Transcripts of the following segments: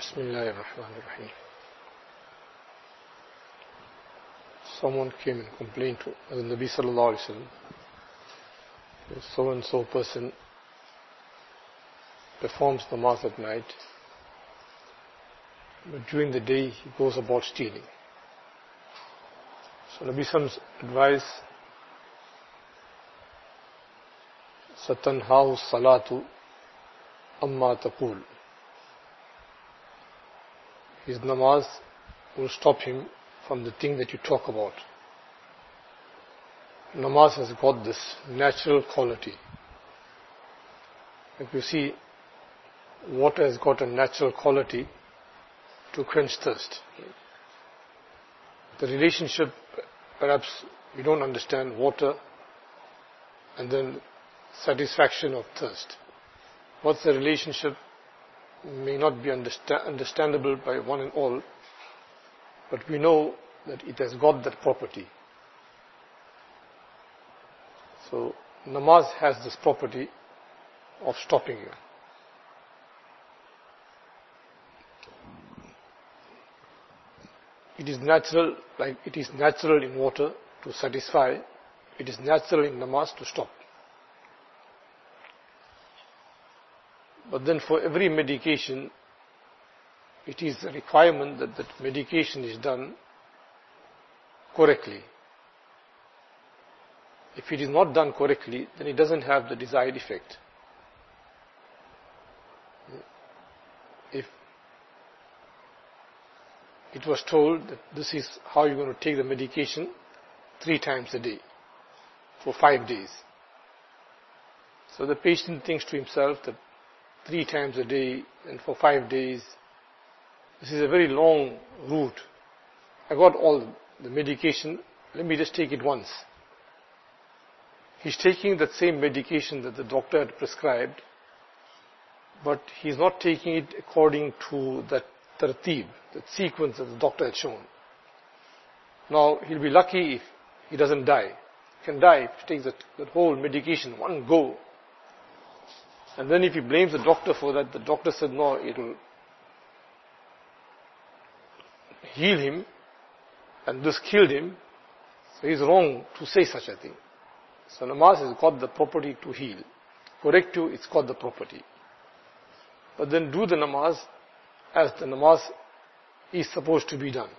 Bismillahirrahmanirrahim. Someone came and complained to the Nabi sallallahu alaihi wasallam. So and so person performs namaz at night, but during the day he goes about stealing. So Nabi sallam's advice, satanhahu salatu amma taqul. His namaz will stop him from the thing that you talk about. Namaz has got this natural quality. Like you see, water has got a natural quality to quench thirst. The relationship, perhaps you don't understand water and then satisfaction of thirst. What's the relationship may not be understandable by one and all, but we know that it has got that property. So namaz has this property of stopping you. It is natural, like it is natural in water to satisfy, it is natural in namaz to stop. But then for every medication, it is a requirement that that medication is done correctly. If it is not done correctly, then it doesn't have the desired effect. If it was told that this is how you're going to take the medication 3 times a day for 5 days. So the patient thinks to himself that 3 times a day and for 5 days, this is a very long route. I got all the medication, let me just take it once. He's taking that same medication that the doctor had prescribed, but he's not taking it according to that tartib, that sequence that the doctor had shown. Now, he'll be lucky if he doesn't die. He can die if he takes that whole medication one go. And then if he blames the doctor for that, the doctor said, no, it will heal him, and this killed him. So he's wrong to say such a thing. So namaz has got the property to heal. Corrective, it's got the property. But then do the namaz as the namaz is supposed to be done.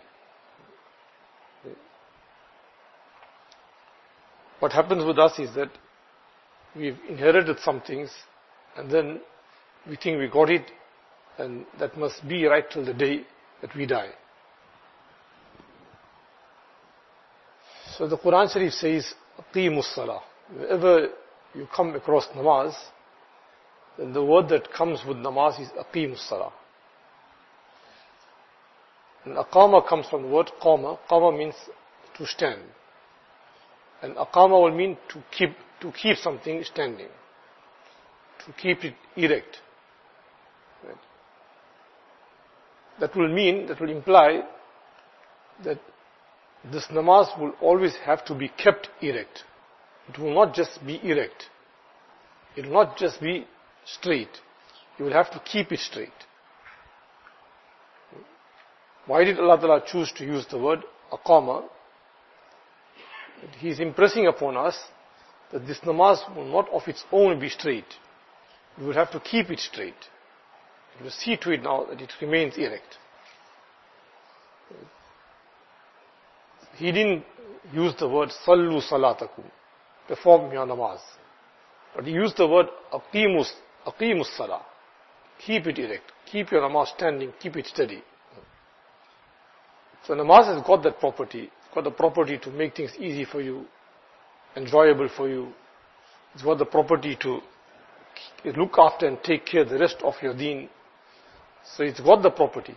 What happens with us is that we've inherited some things, and then we think we got it, and that must be right till the day that we die. So the Quran Sharif says, Aqimus Salah. Wherever you come across namaz, then the word that comes with namaz is Aqimus Salah. And aqama comes from the word qama. Qama means to stand. And aqama will mean to keep something standing. To keep it erect. Right. That will imply that this namaz will always have to be kept erect. It will not just be erect. It will not just be straight. You will have to keep it straight. Why did Allah Ta'ala choose to use the word aqama? He is impressing upon us that this namaz will not of its own be straight. You will have to keep it straight. You will see to it now that it remains erect. He didn't use the word sallu salatakum, perform your namaz. But he used the word aqimus salah. Keep it erect. Keep your namaz standing. Keep it steady. So namaz has got that property. It's got the property to make things easy for you, enjoyable for you. It's got the property to look after and take care of the rest of your deen. So it's got the property.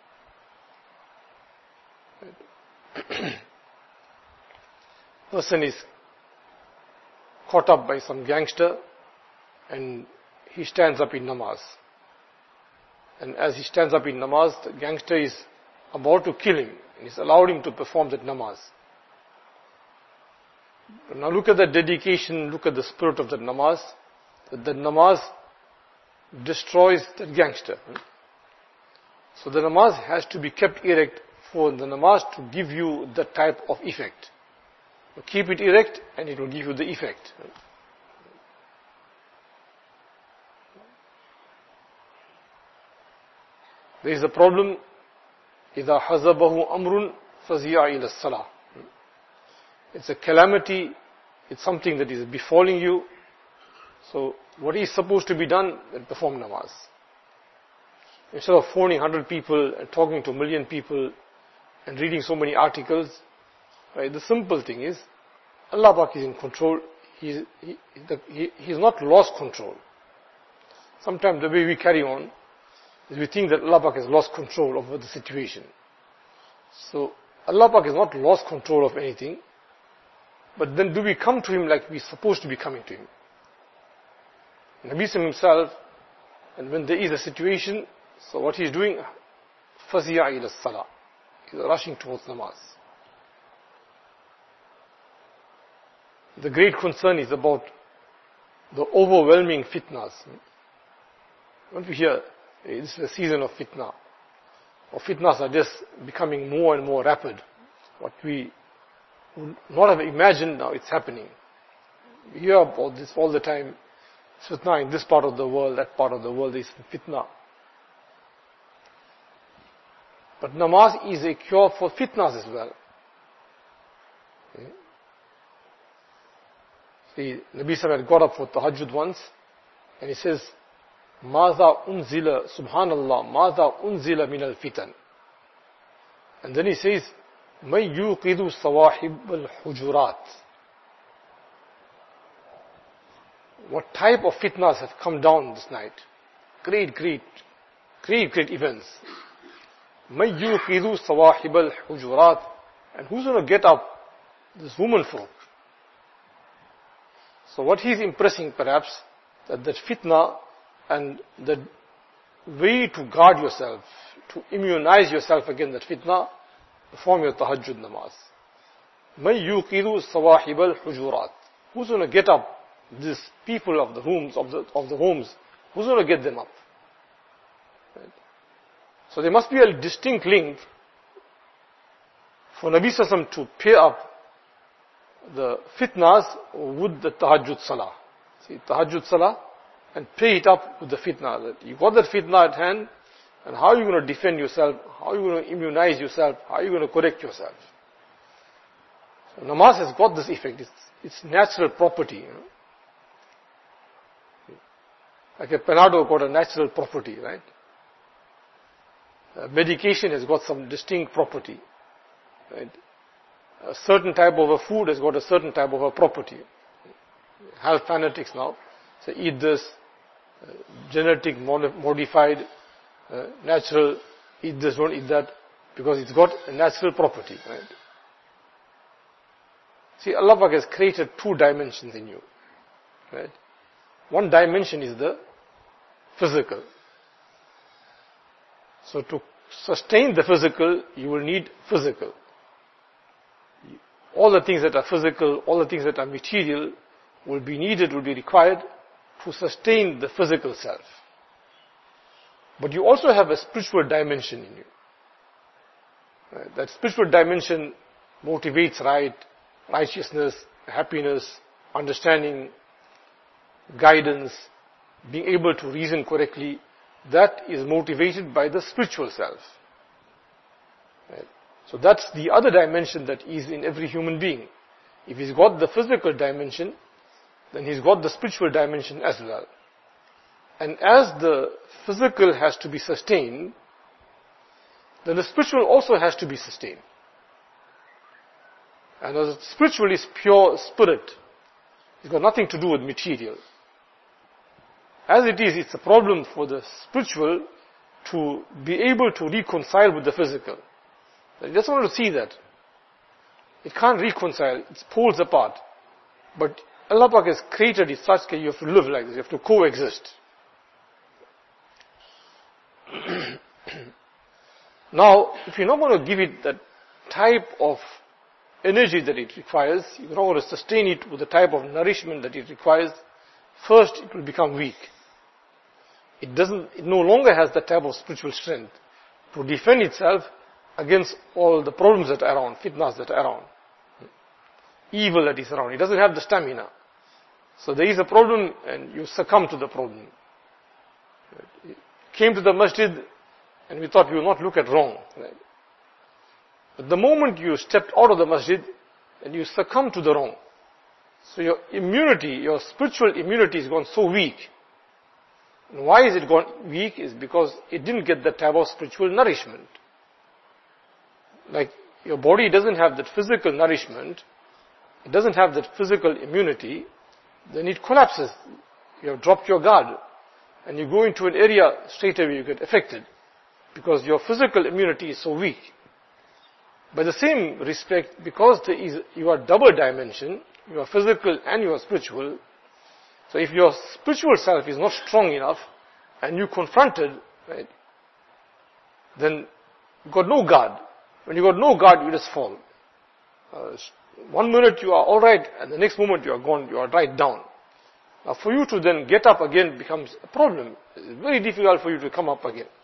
Person is caught up by some gangster and he stands up in namaz. And as he stands up in namaz, the gangster is about to kill him. And he's allowed him to perform that namaz. But now look at the dedication, look at the spirit of that namaz. That the namaz destroys that gangster. So the namaz has to be kept erect for the namaz to give you that type of effect. You keep it erect and it will give you the effect. There is a problem. إِذَا حَزَبَهُ أَمْرٌ فَزِيَعَ إِلَى الصَّلَاةِ. It's a calamity. It's something that is befalling you. So what is supposed to be done? Then perform namaz. Instead of phoning 100 people and talking to a million people and reading so many articles, right, the simple thing is, Allah Pak is in control. He's not lost control. Sometimes the way we carry on is we think that Allah Pak has lost control over the situation. So Allah Pak has not lost control of anything, but then do we come to Him like we're supposed to be coming to Him? Nabi Sallallahu himself, and when there is a situation, so what he's doing, فَزِيَعَ إِلَى الصَّلَاةِ. He's rushing towards namaz. The great concern is about the overwhelming fitnas. When we hear, this is a season of fitna, or fitnas are just becoming more and more rapid. What we would not have imagined, now it's happening. We hear about this all the time. Fitna in this part of the world, that part of the world is fitna. But namaz is a cure for fitnas as well. Okay. See, Nabi Sallallahu had got up for tahajjud once, and he says, ماذا أنزل سبحان الله ماذا أنزل من الفتن. And then he says, من يوقظ صواحب الحجرات. What type of fitnas have come down this night? Great events. مَن يُوقِظُ صَوَاحِبَ الْحُجُرَاتِ. And who's going to get up? This woman folk. So what he's impressing perhaps, that fitna and the way to guard yourself, to immunize yourself against that fitna, perform your tahajjud namaz. مَن يُوقِظُ صَوَاحِبَ الْحُجُرَاتِ. Who's going to get up? These people of the homes, of the homes, who's going to get them up? Right? So there must be a distinct link for Nabi Sallallahu to pair up the fitnas with the tahajjud salah. See, tahajjud salah, and pair it up with the fitna. That you got that fitna at hand, and how are you going to defend yourself? How are you going to immunize yourself? How are you going to correct yourself? So namaz has got this effect. It's natural property. You know? Like a Panado got a natural property, right? Medication has got some distinct property, right? A certain type of a food has got a certain type of a property. Health fanatics now say eat this, genetic modified, natural, eat this, don't eat that, because it's got a natural property, right? See, Allah Pak has created two dimensions in you, right? One dimension is the physical. So to sustain the physical, you will need physical. All the things that are physical, all the things that are material will be needed, will be required to sustain the physical self. But you also have a spiritual dimension in you. Right? That spiritual dimension motivates righteousness, happiness, understanding, guidance, being able to reason correctly. That is motivated by the spiritual self. Right? So that's the other dimension that is in every human being. If he's got the physical dimension, then he's got the spiritual dimension as well. And as the physical has to be sustained, then the spiritual also has to be sustained. And as spiritual is pure spirit, it's got nothing to do with material. As it is, it's a problem for the spiritual to be able to reconcile with the physical. I just want to see that. It can't reconcile, it's poles apart. But Allah Pak has created it such that you have to live like this, you have to coexist. Now, if you're not going to give it that type of energy that it requires, you're not going to sustain it with the type of nourishment that it requires, first it will become weak. It no longer has that type of spiritual strength to defend itself against all the problems that are around, fitnas that are around, evil that is around. It doesn't have the stamina. So there is a problem and you succumb to the problem. Came to the masjid and we thought we will not look at wrong. Right? But the moment you stepped out of the masjid and you succumb to the wrong, so your immunity, your spiritual immunity is gone so weak. And why is it gone weak? Is because it didn't get the type of spiritual nourishment. Like your body doesn't have that physical nourishment, it doesn't have that physical immunity, then it collapses. You have dropped your guard and you go into an area, straight away you get affected because your physical immunity is so weak. By the same respect, because you are double dimension, you are physical and you are spiritual, so if your spiritual self is not strong enough and you confronted, right, then you got no guard. When you got no guard, you just fall. 1 minute you are alright and the next moment you are gone, you are right down. Now for you to then get up again becomes a problem. It's very difficult for you to come up again.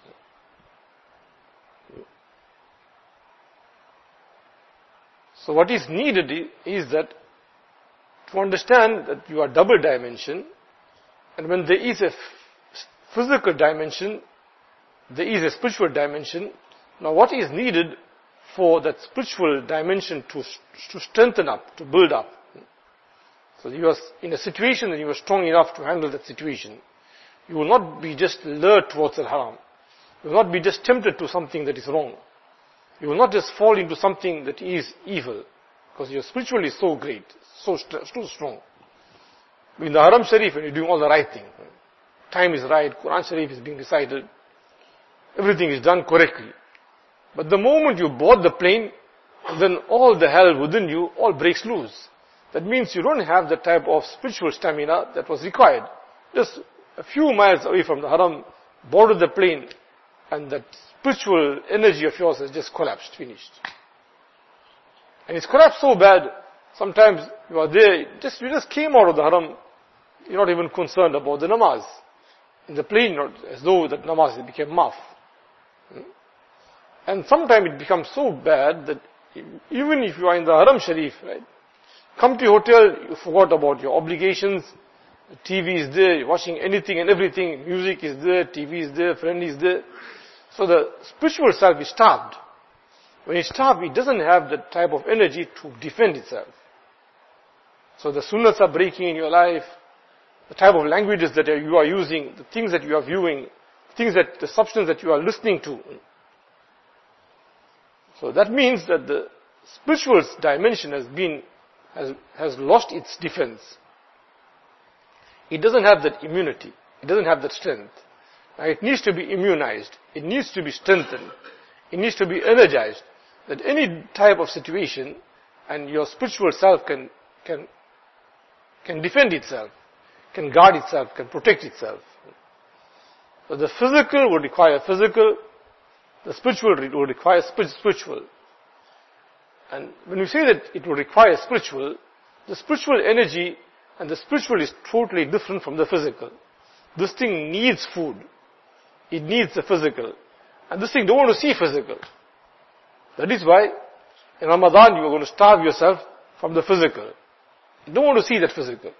So what is needed is that to understand that you are double dimension, and when there is a physical dimension, there is a spiritual dimension. Now what is needed for that spiritual dimension to strengthen up, to build up? So you are in a situation and you are strong enough to handle that situation. You will not be just lured towards al-haram. You will not be just tempted to something that is wrong. You will not just fall into something that is evil, because your spiritual is so great, so strong. In the Haram Sharif, when you're doing all the right thing, time is right, Quran Sharif is being recited, everything is done correctly. But the moment you board the plane, then all the hell within you all breaks loose. That means you don't have the type of spiritual stamina that was required. Just a few miles away from the Haram, boarded the plane, and that spiritual energy of yours has just collapsed, finished. And it's collapsed so bad, sometimes you are there, you just came out of the Haram, you're not even concerned about the namaz. In the plane, as though that namaz became maaf. And sometimes it becomes so bad that even if you are in the Haram Sharif, right, come to your hotel, you forgot about your obligations, the TV is there, you're watching anything and everything, music is there, TV is there, friend is there. So the spiritual self is starved. When it's starved, it doesn't have the type of energy to defend itself. So the sunnahs are breaking in your life, the type of languages that you are using, the things that you are viewing, the substance that you are listening to. So that means that the spiritual dimension has lost its defense. It doesn't have that immunity. It doesn't have that strength. It needs to be immunized. It needs to be strengthened. It needs to be energized. That any type of situation and your spiritual self can defend itself, can guard itself, can protect itself. So the physical would require physical, the spiritual would require spiritual. And when we say that it would require spiritual, the spiritual energy and the spiritual is totally different from the physical. This thing needs food. It needs the physical. And this thing don't want to see physical. That is why in Ramadan you are going to starve yourself from the physical. You don't want to see that physical.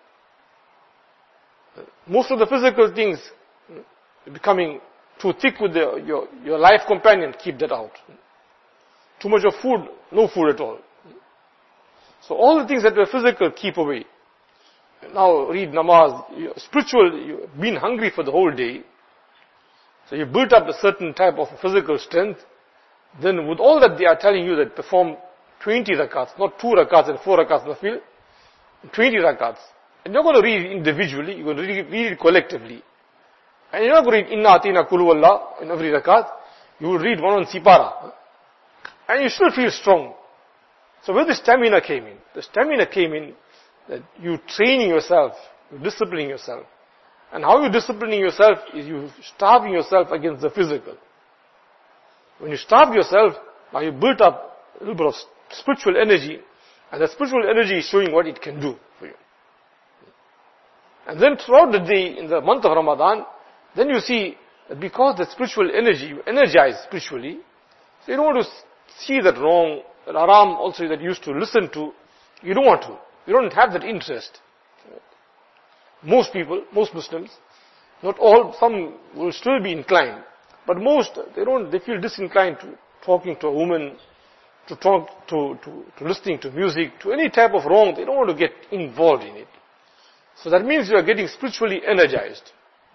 Most of the physical things becoming too thick with your life companion, keep that out. Too much of food, no food at all. So all the things that were physical, keep away. Now read namaz, spiritual, you've been hungry for the whole day. So you built up a certain type of physical strength. Then with all that they are telling you that perform 20 rakats, not 2 rakats and 4 rakats nafil, 20 rakats. And you're going to read it individually, you're going to read it collectively. And you're not going to read Inna Atina Kulu Wallah in every rakat. You will read one sipara. And you still feel strong. So where the stamina came in? The stamina came in that you training yourself, you disciplining yourself. And how you disciplining yourself is you starving yourself against the physical. When you starve yourself, now you built up a little bit of spiritual energy, and the spiritual energy is showing what it can do for you. And then throughout the day, in the month of Ramadan, then you see that because the spiritual energy, you energize spiritually, so you don't want to see that wrong, that haram also that you used to listen to, you don't want to. You don't have that interest. Most people, most Muslims, not all, some will still be inclined, but most, they feel disinclined to talking to a woman, to listening to music, to any type of wrong. They don't want to get involved in it. So that means you are getting spiritually energized.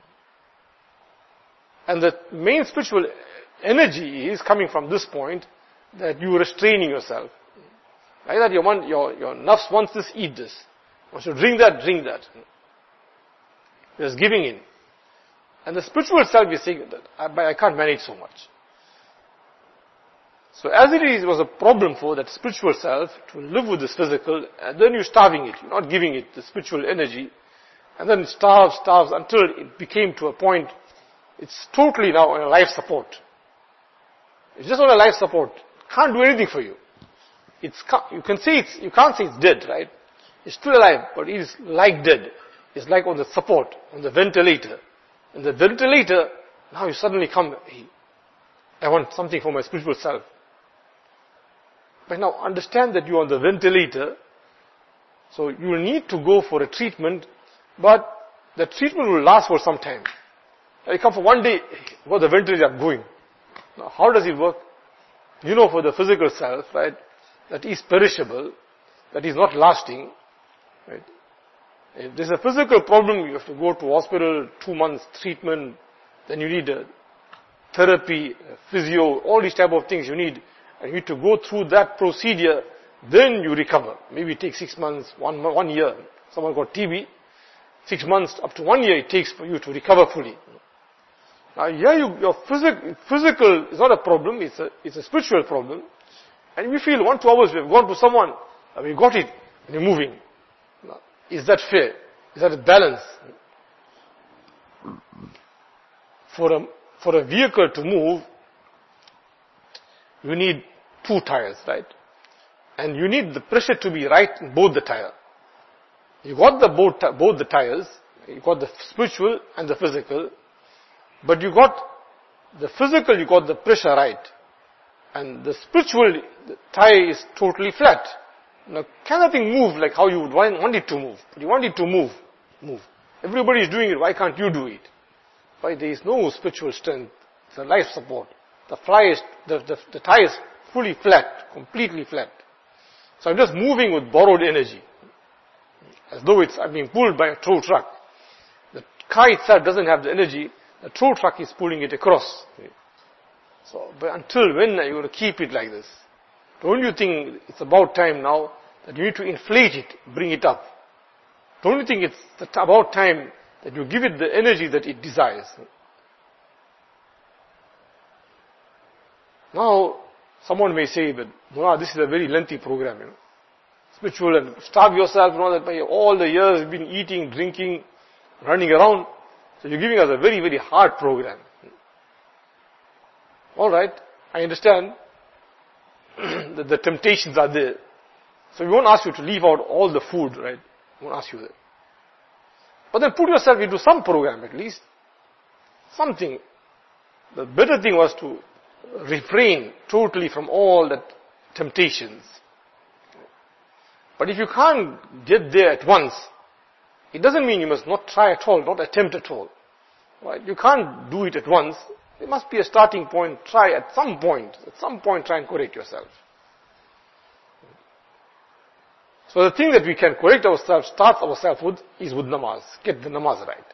And the main spiritual energy is coming from this point, that you are restraining yourself. Like that your nafs wants this, eat this. Wants to drink that. Just giving in. And the spiritual self is saying that I can't manage so much. So as it is, it was a problem for that spiritual self to live with this physical, and then you're starving it, you're not giving it the spiritual energy, and then it starves until it became to a point, it's totally now on a life support. It's just on a life support. Can't do anything for you. You can't say it's dead, right? It's still alive, but it is like dead. It's like on the support, on the ventilator. And the ventilator, now you suddenly come, hey, I want something for my spiritual self. But now understand that you're on the ventilator, so you will need to go for a treatment, but the treatment will last for some time. You come for one day, well, the ventilator is going. Now, how does it work? You know, for the physical self, right, that is perishable, that is not lasting, right? If there's a physical problem, you have to go to hospital, 2 months treatment, then you need a therapy, physio, all these type of things you need. And you need to go through that procedure, then you recover. Maybe it takes 6 months, 1 year. Someone got TB, 6 months up to 1 year it takes for you to recover fully. Now here your physical is not a problem, it's a spiritual problem. And we feel 1-2 hours we have gone to someone, and we got it, and you're moving. Now, is that fair? Is that a balance? For a vehicle to move, you need 2 tires, right? And you need the pressure to be right in both the tire. You got both the tires, you got the spiritual and the physical, but you got the physical, you got the pressure right. And the spiritual, the tire is totally flat. Now, can nothing move like how you would want it to move? But you want it to move. Everybody is doing it, why can't you do it? Why? There is no spiritual strength. It's a life support. The tire is fully flat, completely flat. So I'm just moving with borrowed energy. As though I'm being pulled by a tow truck. The car itself doesn't have the energy, the tow truck is pulling it across. So, but until when are you going to keep it like this? Don't you think it's about time now that you need to inflate it, bring it up? Don't you think it's about time that you give it the energy that it desires? Now, someone may say, but Mullah, this is a very lengthy program, spiritual, and starve yourself and all that. By all the years you've been eating, drinking, running around. So you're giving us a very, very hard program. Alright, I understand that the temptations are there. So we won't ask you to leave out all the food, right? We won't ask you that. But then put yourself into some program at least. Something. The better thing was to refrain totally from all the temptations. But if you can't get there at once, it doesn't mean you must not try at all, not attempt at all. Right? You can't do it at once. There must be a starting point. Try at some point try and correct yourself. So the thing that we can correct ourselves, start ourselves with, is with namaz. Get the namaz right.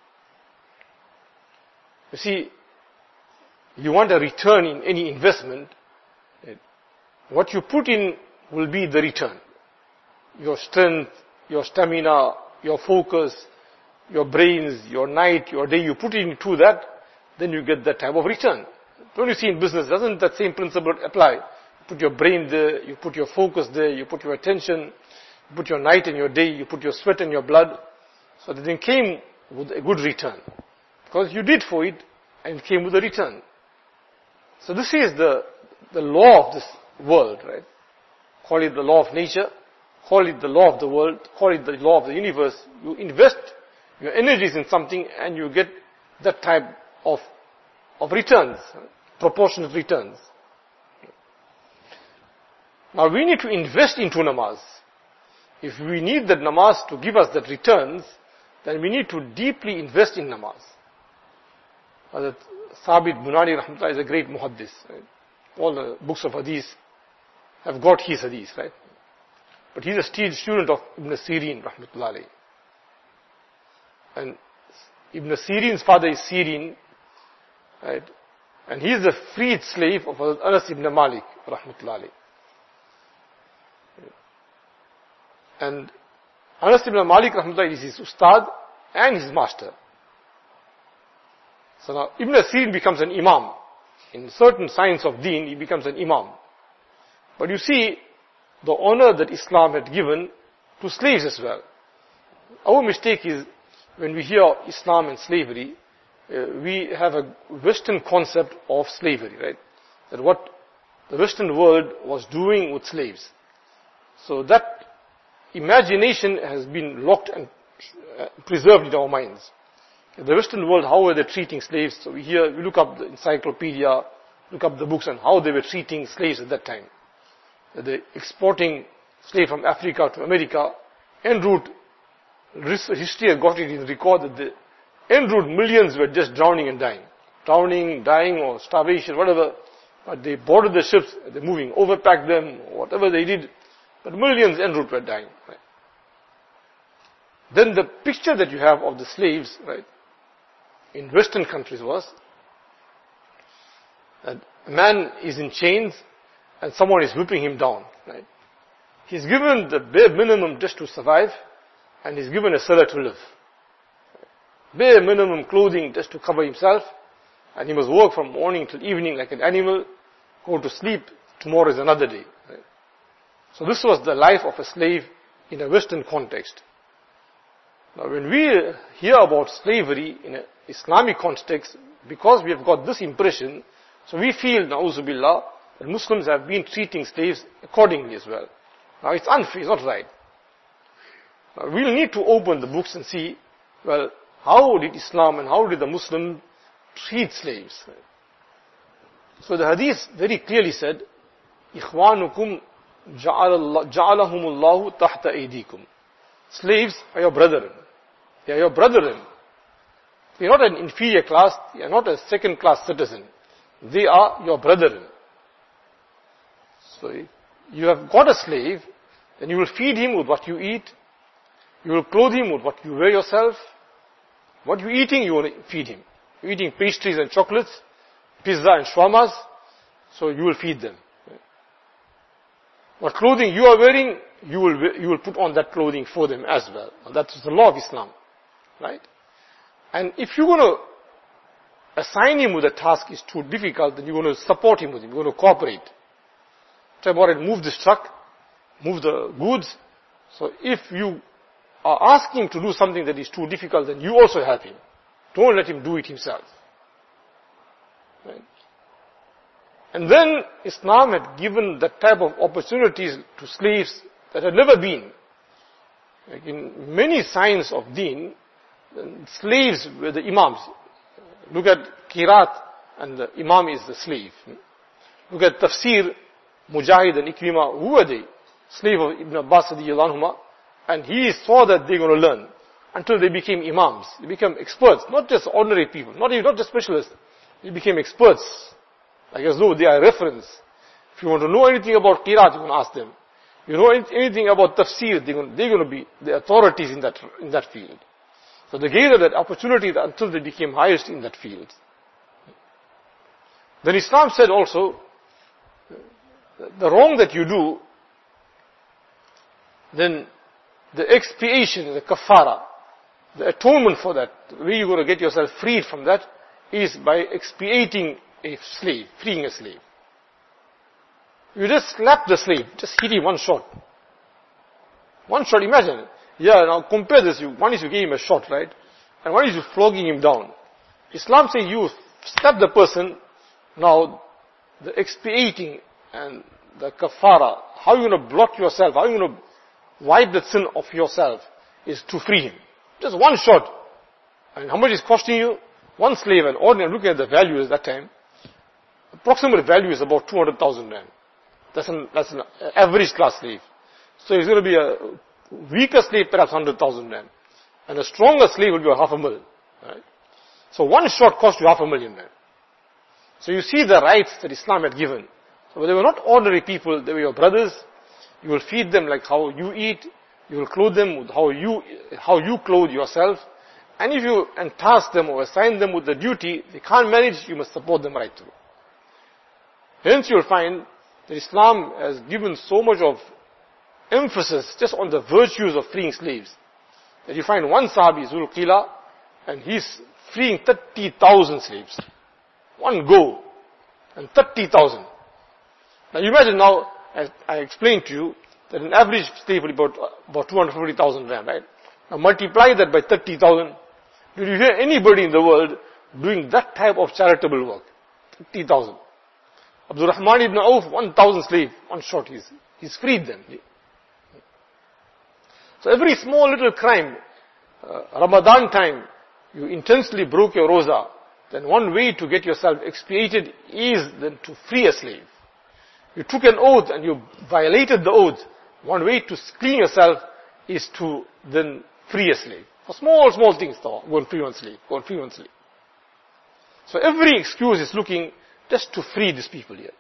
You see, you want a return in any investment, what you put in will be the return. Your strength, your stamina, your focus, your brains, your night, your day, you put into that, then you get that type of return. Don't you see in business, doesn't that same principle apply? You put your brain there, you put your focus there, you put your attention, you put your night and your day, you put your sweat and your blood. So the thing came with a good return. Because you did for it, and it came with a return. So this is the law of this world, right? Call it the law of nature, call it the law of the world, call it the law of the universe. You invest your energies in something and you get that type of of returns, proportionate returns. Now we need to invest into namaz. If we need that namaz to give us that returns, then we need to deeply invest in namaz. Hazrat Thabit Bunani Rahmatullah is a great muhaddis. Right? All the books of hadith have got his hadith, right? But he's a student of Ibn Sirin Rahmatullah alayhi. And Ibn Sirin's father is Sirin, right? And he is the freed slave of Anas ibn Malik Rahmatullah alayhi. And Anas ibn Malik Rahmatullah is his ustad and his master. So now Ibn Sirin becomes an imam. In certain science of deen, he becomes an imam. But you see, the honor that Islam had given to slaves as well. Our mistake is, when we hear Islam and slavery, we have a Western concept of slavery, right? That what the Western world was doing with slaves. So that imagination has been locked and preserved in our minds. The Western world, how were they treating slaves? So we look up the encyclopedia, look up the books on how they were treating slaves at that time. They're exporting slaves from Africa to America. En route, history has got it in record that the en route millions were just drowning and dying. Drowning, dying, or starvation, whatever. But they boarded the ships, they're moving, overpacked them, whatever they did. But millions en route were dying. Right? Then the picture that you have of the slaves, right, in Western countries was that a man is in chains and someone is whipping him down. Right? He's given the bare minimum just to survive, and he's given a salah to live. Bare minimum clothing just to cover himself, and he must work from morning till evening like an animal, go to sleep, tomorrow is another day. Right? So this was the life of a slave in a Western context. Now when we hear about slavery in an Islamic context, because we have got this impression, so we feel, na'uzu billah, that Muslims have been treating slaves accordingly as well. Now it's unfair, it's not right. Now we'll need to open the books and see, well, how did Islam and how did the Muslim treat slaves? So the hadith very clearly said, إِخْوَانُكُمْ جَعَلَهُمُ اللَّهُ تَحْتَ أَيْدِيكُمْ. Slaves are your brethren. They are your brethren. They are not an inferior class, they are not a second class citizen. They are your brethren. So if you have got a slave, then you will feed him with what you eat. You will clothe him with what you wear yourself. What you're eating, you will feed him. You're eating pastries and chocolates, pizza and shawarmas, so you will feed them. What clothing you are wearing, you will put on that clothing for them as well. And that's the law of Islam. Right? And if you're going to assign him with a task is too difficult, then you're going to support him with him, you're going to cooperate. Tell him, all right, move this truck, move the goods. So if you are asking him to do something that is too difficult, then you also help him. Don't let him do it himself. Right? And then Islam had given that type of opportunities to slaves that had never been. Like in many signs of deen, slaves were the imams. Look at Qiraat, and the imam is the slave. Look at Tafsir, Mujahid and Ikrimah, who were they? Slave of Ibn Abbas radiyallahu anhuma, and he saw that they're going to learn until they became imams. They became experts, not just ordinary people, not just specialists. They became experts, like as though they are a reference. If you want to know anything about Qiraat, you can ask them. You know anything about Tafsir, they're going to be the authorities in that field. So they gave them that opportunity until they became highest in that field. Then Islam said also, the wrong that you do, then the expiation, the kafara, the atonement for that, the way you're going to get yourself freed from that, is by expiating a slave, freeing a slave. You just slap the slave, just hit him one shot. One shot, imagine. Yeah, now compare this. One is you gave him a shot, right? And one is you flogging him down. Islam says you slap the person, now the expiating and the kafara, how are you going to block yourself, how are you going to wipe the sin of yourself, is to free him. Just one shot. And how much is costing you? One slave, an ordinary, looking at the value at that time, approximate value is about 200,000 rand. That's an average class slave. So he's going to be a weaker slave, perhaps 100,000 rand. And a stronger slave will be 500,000. Right? So one shot cost you 500,000 rand. So you see the rights that Islam had given. So they were not ordinary people, they were your brothers. You will feed them like how you eat. You will clothe them with how you clothe yourself. And if you task them or assign them with the duty, they can't manage, you must support them right through. Hence you will find that Islam has given so much of emphasis just on the virtues of freeing slaves. That you find one Sahabi, Zul Qila, and he's freeing 30,000 slaves. One go. And 30,000. Now you imagine now, as I explained to you, that an average slave will be about 250,000 rand, right? Now multiply that by 30,000. Did you hear anybody in the world doing that type of charitable work? 30,000. Abdul Rahman ibn Auf, 1,000 slaves, one shot, he's freed them. So every small little crime, Ramadan time, you intensely broke your roza, then one way to get yourself expiated is then to free a slave. You took an oath and you violated the oath. One way to clean yourself is to then free a slave. For small things, though, go and free one slave, go and free one slave. So every excuse is looking just to free these people here.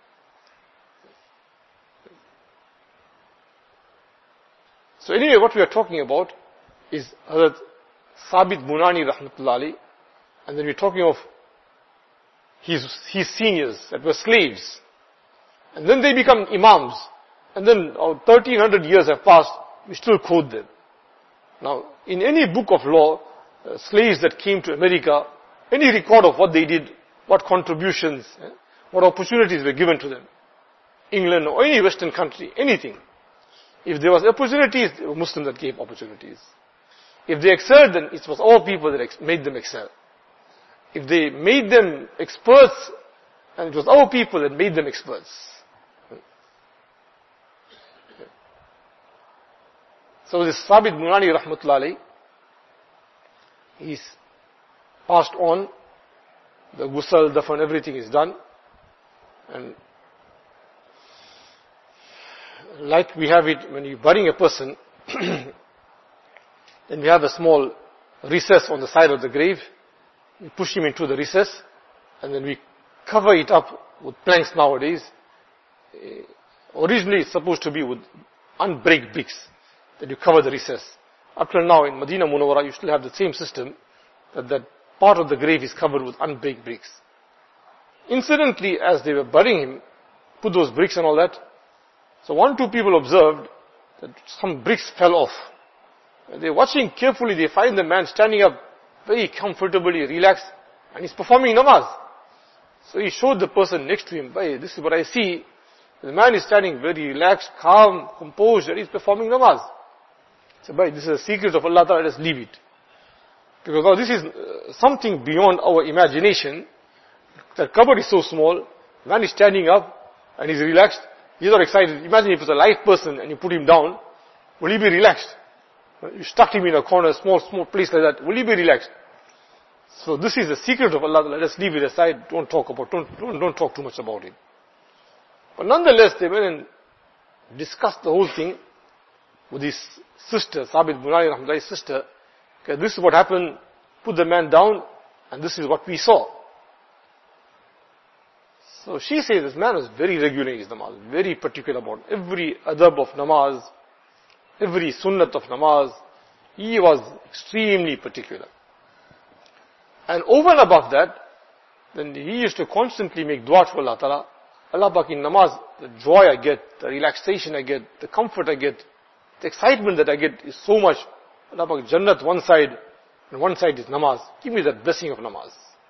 So anyway, what we are talking about is Hazrat Sabit Bunani rahmatullahi alayhi, and then we're talking of his seniors that were slaves. And then they become imams. And then 1300 years have passed, we still quote them. Now, in any book of law, slaves that came to America, any record of what they did, what contributions, what opportunities were given to them, England or any Western country, anything. If there was opportunities, there were Muslims that gave opportunities. If they excelled, then it was all people that made them excel. If they made them experts, and it was our people that made them experts. So this Sabit Bunani rahmatullahi alayhi, he's passed on, the ghusl, dafan, everything is done. And like we have it when you're burying a person, then we have a small recess on the side of the grave. We push him into the recess, and then we cover it up with planks nowadays. Originally it's supposed to be with unbreak bricks, that you cover the recess. Up till now in Medina Munawwara you still have the same system, that part of the grave is covered with unbreak bricks. Incidentally, as they were burying him, put those bricks and all that, so 1 or 2 people observed that some bricks fell off. They're watching carefully, they find the man standing up very comfortably, relaxed, and he's performing namaz. So he showed the person next to him, "Bhai, this is what I see. The man is standing very relaxed, calm, composed, and he's performing namaz." So, "Bhai, this is a secret of Allah Ta'ala, let us leave it." Because now this is something beyond our imagination. The cupboard is so small, the man is standing up, and he's relaxed, he's not excited. Imagine if it's a live person and you put him down, will he be relaxed? You stuck him in a corner, small place like that, will he be relaxed? So this is the secret of Allah, let us leave it aside, don't talk too much about it. But nonetheless, they went and discussed the whole thing with his sister, Sabit Bunani Rahmatullahi's sister. Okay, this is what happened, put the man down, and this is what we saw. So she says this man was very regular in his namaz, very particular about every adab of namaz, every sunnat of namaz. He was extremely particular. And over and above that, then he used to constantly make dua to Allah Ta'ala. Allah Pak in namaz, the joy I get, the relaxation I get, the comfort I get, the excitement that I get is so much. Allah Pak, Jannat one side, and one side is namaz. Give me that blessing of namaz.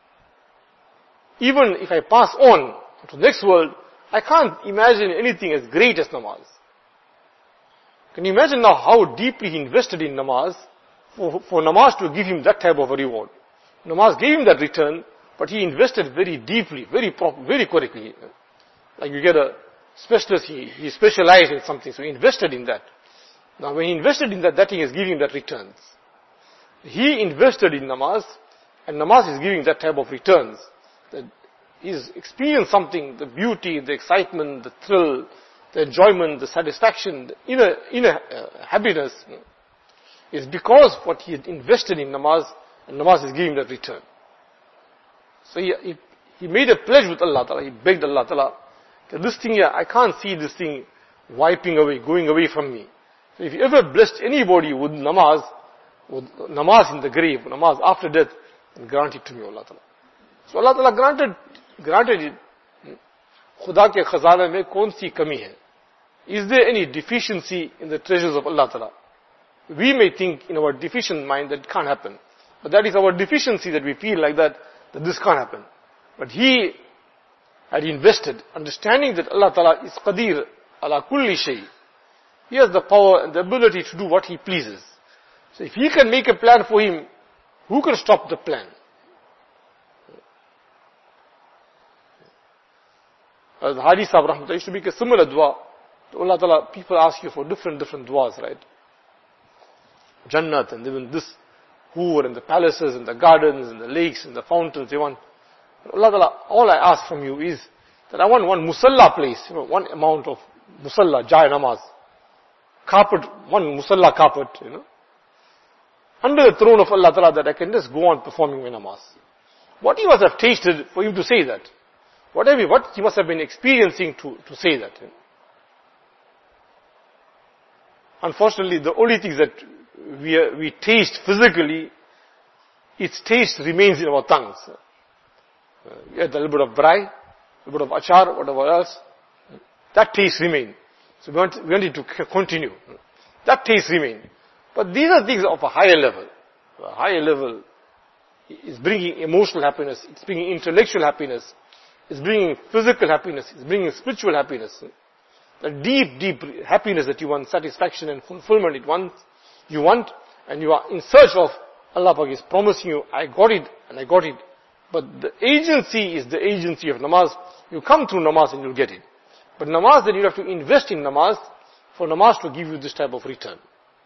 Even if I pass on to the next world, I can't imagine anything as great as namaz. Can you imagine now how deeply he invested in namaz, for namaz to give him that type of a reward? Namaz gave him that return, but he invested very deeply, very correctly. Like you get a specialist, he specialized in something, so he invested in that. Now when he invested in that, that thing is giving him that returns. He invested in namaz, And namaz is giving that type of returns. That he's experienced something, the beauty, the excitement, the thrill, the enjoyment, the satisfaction, the inner happiness, is because what he had invested in namaz, and namaz is giving that return. So he made a pledge with Allah Ta'ala, he begged Allah Ta'ala, that this thing here, I can't see this thing wiping away, going away from me. So if you ever blessed anybody with namaz in the grave, namaz after death, then grant it to me, Allah Ta'ala. So Allah Ta'ala granted it. Khuda ke khazana mein kaun si kami hai? Is there any deficiency in the treasures of Allah Ta'ala? We may think in our deficient mind that it can't happen. But that is our deficiency, that we feel like that this can't happen. But he had invested, understanding that Allah Ta'ala is Qadir ala kulli shay. He has the power and the ability to do what he pleases. So if he can make a plan for him, who can stop the plan? As Hadi Sahib Rahmatullah used to make a similar dua. To Allah Ta'ala, people ask you for different duas, right? Jannat and even this Hur and the palaces and the gardens and the lakes and the fountains they want. Allah Ta'ala, all I ask from you is that I want one musalla place, one amount of musalla, jai namaz. Carpet, one musalla carpet, under the throne of Allah Ta'ala, that I can just go on performing my namaz. What he must have tasted for him to say that? What he must have been experiencing to say that? Unfortunately, the only things that we taste physically, its taste remains in our tongues. We had a little bit of brai, a little bit of achar, whatever else. That taste remains. So we want it to continue. That taste remains. But these are things of a higher level. A higher level is bringing emotional happiness, it's bringing intellectual happiness, it's bringing physical happiness, it's bringing spiritual happiness. The deep happiness that you want, satisfaction and fulfillment you want, and you are in search of. Allah Pak is promising you, I got it, and I got it. But the agency is the agency of namaz. You come through namaz and you'll get it. But namaz, then you have to invest in namaz, for namaz to give you this type of return.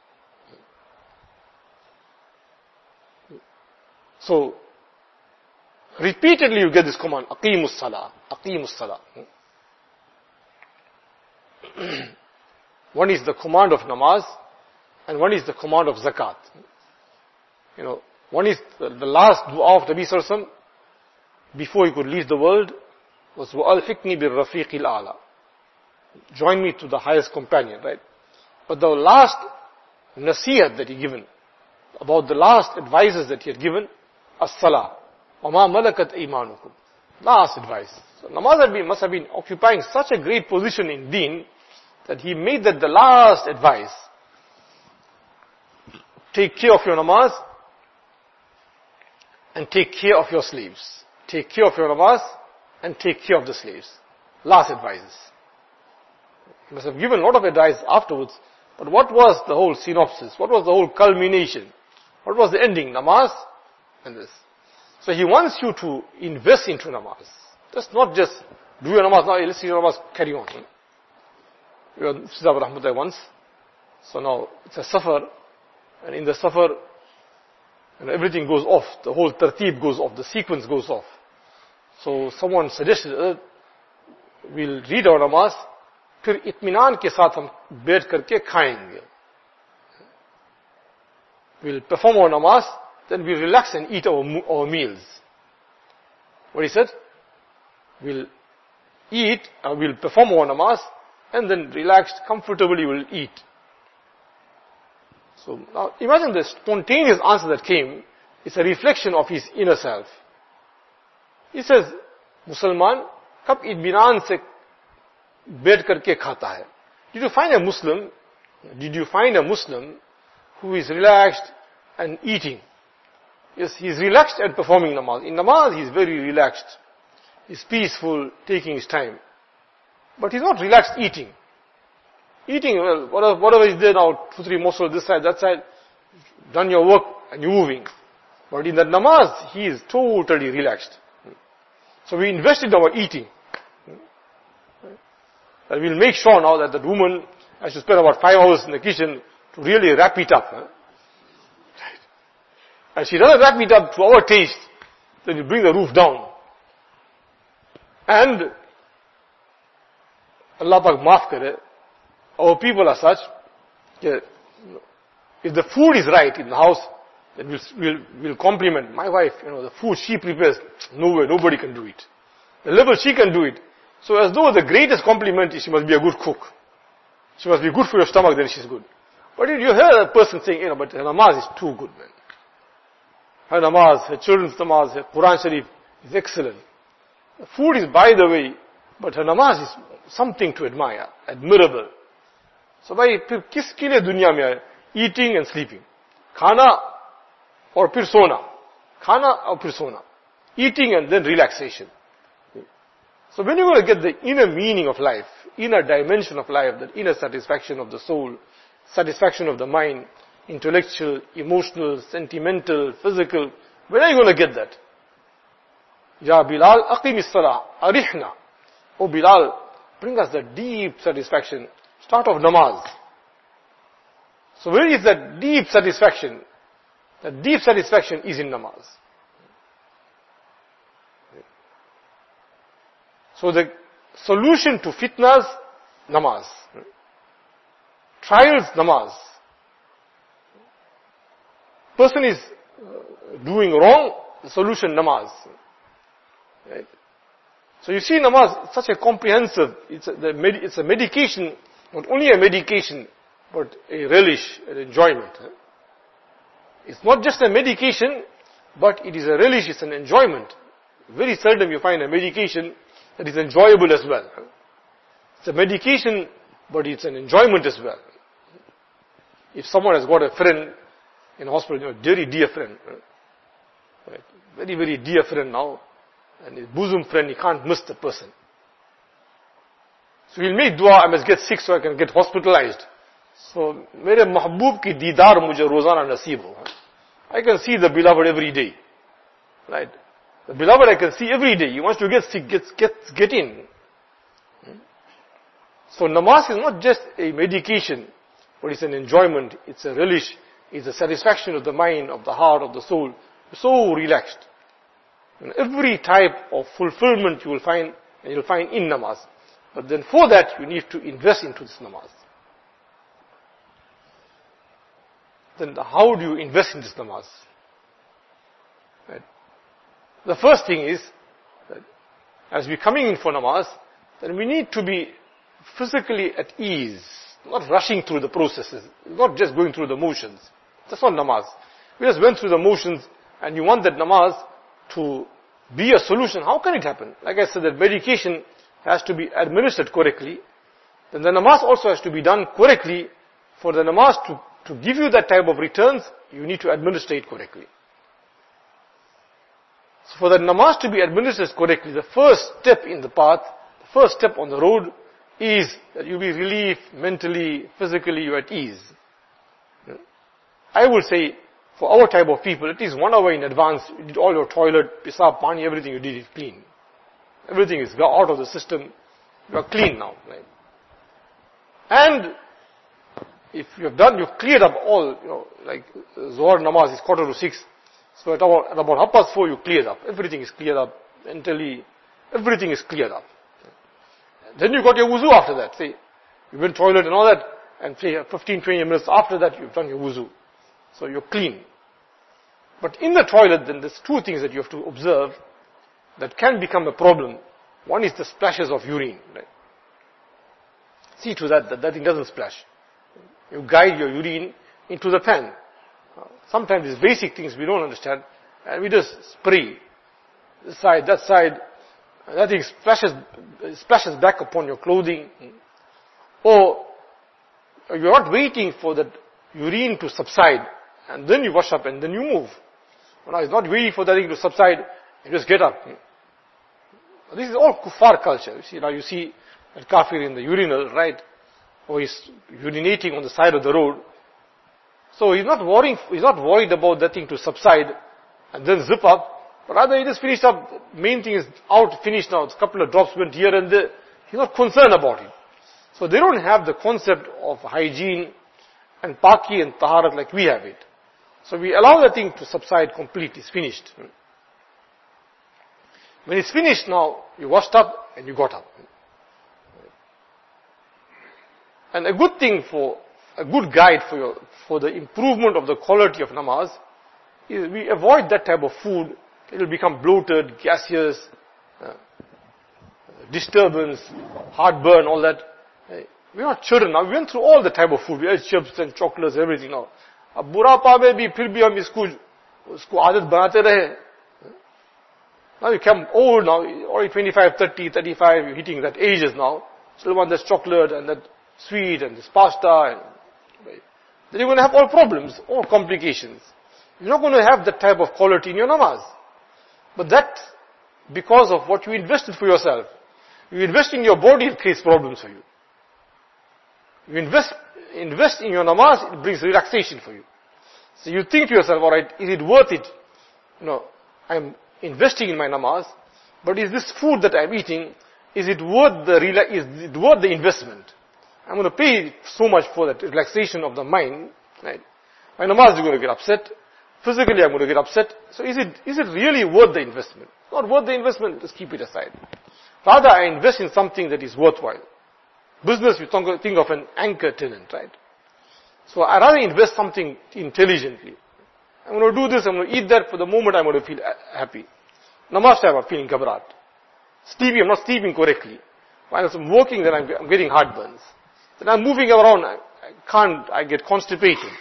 So, repeatedly you get this command, Aqimus Salah, Aqimus Salah. One is the command of namaz, and one is the command of zakat. One is the last dua of Nabi Sallallahu Alaihi Wasallam before he could leave the world was وَأَلْحِقْنِي بِالرَّفِيقِ الْأَعْلَى. Join me to the highest companion, right? But the last nasihat that he given, about the last advices that he had given, as-salah, وَمَا مَلَكَتْ إِيمَانُكُمْ. Last advice. So namaz must have been occupying such a great position in deen, that he made that the last advice. Take care of your namaz, and take care of your slaves. Take care of your namaz, and take care of the slaves. Last advices. He must have given a lot of advice afterwards, but what was the whole synopsis? What was the whole culmination? What was the ending? Namaz and this. So he wants you to invest into namaz. Just not just do your namaz, now let's see your namaz, carry on. We were Sidab Rahmatullah once. So now it's a safar, and in the safar, everything goes off, the whole tartib goes off, the sequence goes off. So someone suggested, we'll read our namaz, फिर इत्मीनान के साथ हम बैठ करके खाएंगे. We'll perform our namaz, then we'll relax and eat our meals. What he said? We'll eat, we'll perform our namaz, and then relaxed, comfortably we'll eat. So now imagine the spontaneous answer that came. It's a reflection of his inner self. He says, Musalman, kab itminan se बैठ करके खाता है? Did you find a Muslim who is relaxed and eating? Yes, he is relaxed and performing namaz. In namaz, he is very relaxed. He's peaceful, taking his time. But he's not relaxed eating. Eating, well, whatever is there now, 2-3 morsels, this side, that side, done your work and you're moving. But in the namaz, he is totally relaxed. So we invest in our eating. And we'll make sure now that the woman has to spend about 5 hours in the kitchen to really wrap it up. Right? And she doesn't wrap it up to our taste. then you bring the roof down. And Allah Pak maaf kare, our people are such, if the food is right in the house, then we'll compliment my wife, the food she prepares, no way, nobody can do it. The level she can do it. So as though the greatest compliment is she must be a good cook. She must be good for your stomach, then she's good. But if you hear a person saying, but her namaz is too good, man. Her namaz, her children's namaz, her Quran Sharif is excellent. The food is by the way, but her namaz is something to admire, admirable. So by kis ke liye dunya mein aaye? Eating and sleeping. Khana or phir sona. Khana or phir sona. Eating and then relaxation. So when you're going to get the inner meaning of life, inner dimension of life, the inner satisfaction of the soul, satisfaction of the mind, intellectual, emotional, sentimental, physical, when are you going to get that? Ya Bilal, aqimis salah, arihna. Oh Bilal, bring us the deep satisfaction. Start of namaz. So where is that deep satisfaction? That deep satisfaction is in namaz. So the solution to fitnas, namaz. Trials, namaz. Person is doing wrong, the solution, namaz. Right? So you see namaz, such a comprehensive, it's a medication, not only a medication, but a relish, an enjoyment. It's not just a medication, but it is a relish, it's an enjoyment. Very seldom you find a medication that is enjoyable as well. It's a medication, but it's an enjoyment as well. If someone has got a friend in hospital, very dear friend, right? Very, very dear friend now, and his bosom friend, he can't miss the person. So he'll make dua, I must get sick so I can get hospitalized. So, mere mahboob ki deedar mujhe rozana naseeb ho. I can see the beloved every day. Right? The beloved I can see every day. He wants to get sick, get in. So namaz is not just a medication, but it's an enjoyment, it's a relish, it's a satisfaction of the mind, of the heart, of the soul. So relaxed. And every type of fulfillment you will find, and you'll find in namaz. But then for that, you need to invest into this namaz. Then how do you invest in this namaz? Right? The first thing is, that as we're coming in for namaz, then we need to be physically at ease, not rushing through the processes, not just going through the motions. That's not namaz. We just went through the motions, and you want that namaz to be a solution. How can it happen? Like I said, that medication has to be administered correctly. Then the namaz also has to be done correctly. For the namaz to give you that type of returns, you need to administer it correctly. So for the namaz to be administered correctly, the first step in the path, the first step on the road is that you'll be relieved mentally, physically, you're at ease. I will say, for our type of people, at least 1 hour in advance, you did all your toilet, pisab, pani, everything you did it clean. Everything is out of the system. You are clean now. Right? And if you have done, you've cleared up all, like Zohar namaz is 5:45. So at about 4:30 you cleared up. Everything is cleared up. Mentally, everything is cleared up. Then you got your wuzu after that. Say, you went toilet and all that, and say 15-20 minutes after that you've done your wuzu. So you're clean. But in the toilet, then there's 2 things that you have to observe that can become a problem. One is the splashes of urine. Right? See to that thing doesn't splash. You guide your urine into the pan. Sometimes these basic things we don't understand, and we just spray this side, that side, and that thing splashes back upon your clothing. Or you're not waiting for that urine to subside, and then you wash up and then you move. Now it's not waiting for that thing to subside, you just get up. This is all kuffar culture. You see that kafir in the urinal, right? Or he's urinating on the side of the road. So he's not worried about that thing to subside and then zip up, but rather he just finished up. Main thing is out, finished now. A couple of drops went here and there. He's not concerned about it. So they don't have the concept of hygiene and paki and taharat like we have it. So we allow the thing to subside completely, it's finished. When it's finished now, you washed up and you got up. And a good thing a good guide for the improvement of the quality of namaz is we avoid that type of food. It will become bloated, gaseous, disturbance, heartburn, all that. We are not children now. We went through all the type of food. We had chips and chocolates, everything now. अब बुढ़ापा में भी फिर भी हम उसको आदत बनाते रहे. Now you become old now, already 25, 30, 35, you're hitting that ages now. Still want that chocolate and that sweet and this pasta. Then you're going to have all problems, all complications. You're not going to have that type of quality in your namaz. But that's because of what you invested for yourself. You invest in your body, it creates problems for you. You invest in your namaz, it brings relaxation for you. So you think to yourself, alright, is it worth it? I'm investing in my namaz, but is this food that I'm eating, is it worth the investment? I'm going to pay so much for that relaxation of the mind, right? My namaz is going to get upset. Physically I'm going to get upset. So is it really worth the investment? Not worth the investment, just keep it aside. Rather, I invest in something that is worthwhile. Business, you think of an anchor tenant, right? So I rather invest something intelligently. I'm going to do this, I'm going to eat that, for the moment I'm going to feel happy. Namaz time I'm feeling ghabrat. Sleeping, I'm not sleeping correctly. While I'm working, then I'm getting heartburns. Then I'm moving around, I get constipated.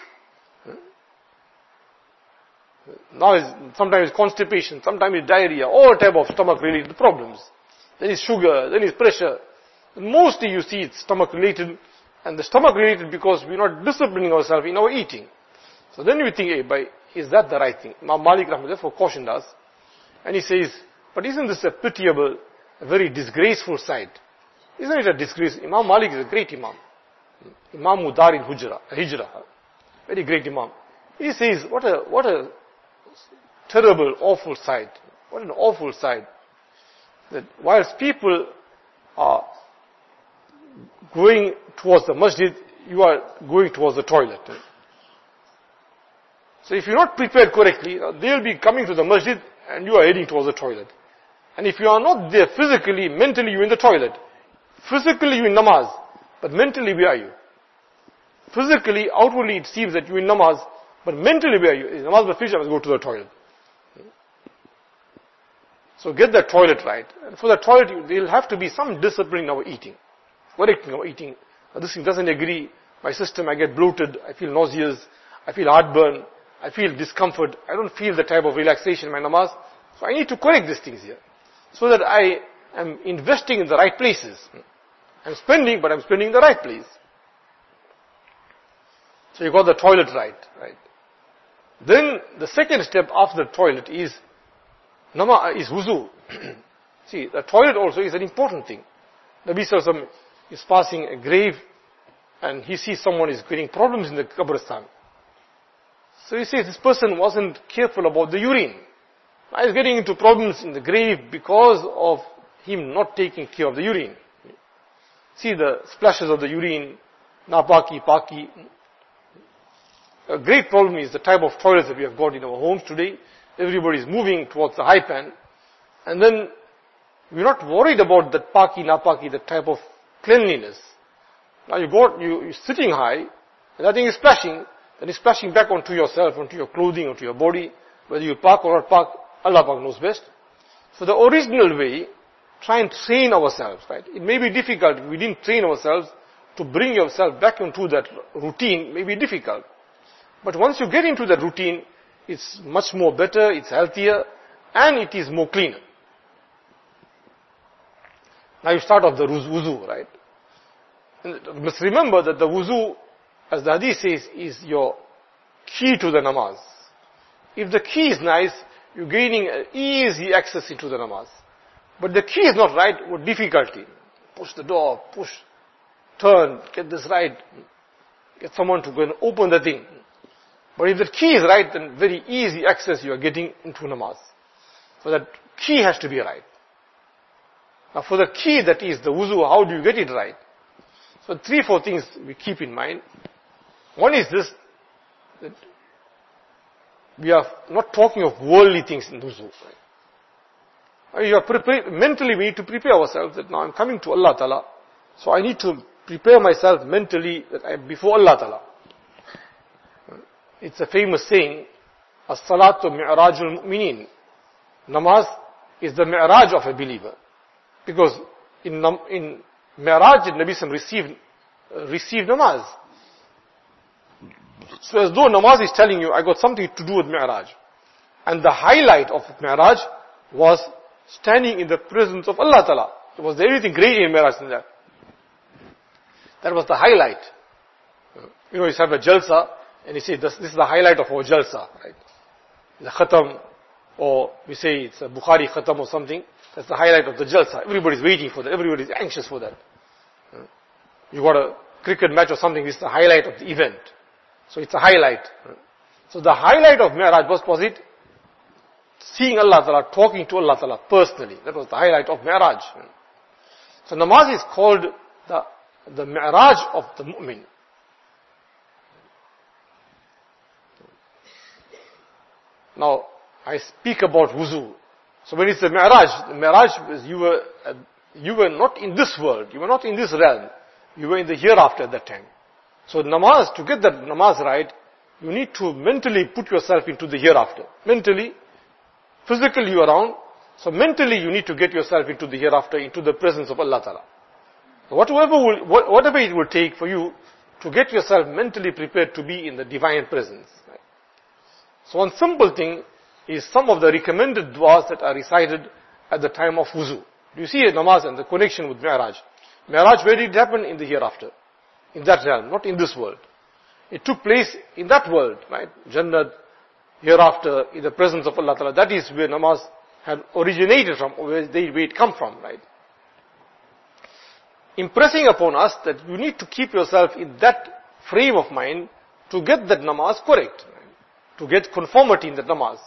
Now sometimes it's constipation, sometimes it's diarrhea, all type of stomach related problems. Then it's sugar, then it's pressure. Mostly you see it's stomach related, and the stomach related because we're not disciplining ourselves in our eating. So then we think, is that the right thing? Imam Malik therefore cautioned us, and he says, but isn't this a pitiable, a very disgraceful sight? Isn't it a disgrace? Imam Malik is a great Imam. Imam Dar in Hijrah. Very great Imam. He says, what a terrible, awful sight. What an awful sight. That whilst people are going towards the masjid, you are going towards the toilet. So if you're not prepared correctly, they'll be coming to the masjid and you are heading towards the toilet. And if you are not there physically, mentally you're in the toilet. Physically you're in namaz, but mentally where are you? Physically, outwardly it seems that you're in namaz, but mentally where are you? Namaz will finish, I must go to the toilet. So get the toilet right. And for the toilet, there will have to be some discipline in our eating. Correcting our eating. This thing doesn't agree. My system, I get bloated, I feel nauseous, I feel heartburn, I feel discomfort, I don't feel the type of relaxation in my namaz. So I need to correct these things here. So that I am investing in the right places. I'm spending, but I'm spending in the right place. So you got the toilet right. Then the second step after the toilet is wuzu. See, the toilet also is an important thing. Nabi Sallallahu Alaihi Wasallam is passing a grave and he sees someone is getting problems in the qabristan. So he says this person wasn't careful about the urine. He's getting into problems in the grave because of him not taking care of the urine. See the splashes of the urine, napaki, paki. A great problem is the type of toilets that we have got in our homes today. Everybody is moving towards the high pan. And then we're not worried about that paki, napaki, that type of cleanliness. Now you're sitting high, and that thing is splashing, then it's splashing back onto yourself, onto your clothing, onto your body. Whether you park or not park, Allah Pak knows best. So the original way, try and train ourselves, right? It may be difficult if we didn't train ourselves to bring yourself back into that routine, may be difficult. But once you get into that routine, it's much more better, it's healthier, and it is more cleaner. Now you start off the wuzu, right? And you must remember that the wuzu, as the hadith says, is your key to the namaz. If the key is nice, you're gaining easy access into the namaz. But the key is not right, with difficulty. Push the door, push, turn, get this right, get someone to go and open the thing. But if the key is right, then very easy access you are getting into namaz. So that key has to be right. Now for the key that is the wuzu, how do you get it right? So 3-4 things we keep in mind. One is this, that we are not talking of worldly things in wuzu. Right? Mentally we need to prepare ourselves that now I'm coming to Allah Ta'ala. So I need to prepare myself mentally that I am before Allah Ta'ala. It's a famous saying, As-salatu mi'rajul mu'minin. Namaz is the mi'raj of a believer. Because in mi'raj, the Nabi Sallallahu received namaz. So as though namaz is telling you, I got something to do with mi'raj. And the highlight of mi'raj was standing in the presence of Allah Ta'ala. Was there anything great in mi'raj than that? That was the highlight. You have a jalsa, and you say, this is the highlight of our jalsa, right? The khatam, or we say it's a Bukhari khatam or something, that's the highlight of the jalsa. Everybody's waiting for that, everybody's anxious for that. You got a cricket match or something, this is the highlight of the event. So it's a highlight. So the highlight of Mi'raj was it? Seeing Allah Ta'ala, talking to Allah Ta'ala personally. That was the highlight of Mi'raj. So namaz is called the Mi'raj of the mu'min. Now, I speak about wuzu. So when it's the Mi'raj is you were not in this world, you were not in this realm, you were in the hereafter at that time. So namaz, to get that namaz right, you need to mentally put yourself into the hereafter. Mentally, physically you are around, so mentally you need to get yourself into the hereafter, into the presence of Allah Ta'ala. Whatever it will take for you to get yourself mentally prepared to be in the divine presence. Right? So one simple thing is some of the recommended du'as that are recited at the time of wuzu. Do you see a namaz and the connection with Mi'raj? Mi'raj, where did it happen? In the hereafter. In that realm, not in this world. It took place in that world, right? Jannat, hereafter, in the presence of Allah Ta'ala. That is where namaz had originated from, or where it come from, right? Impressing upon us that you need to keep yourself in that frame of mind to get that namaz correct, right? To get conformity in that namaz.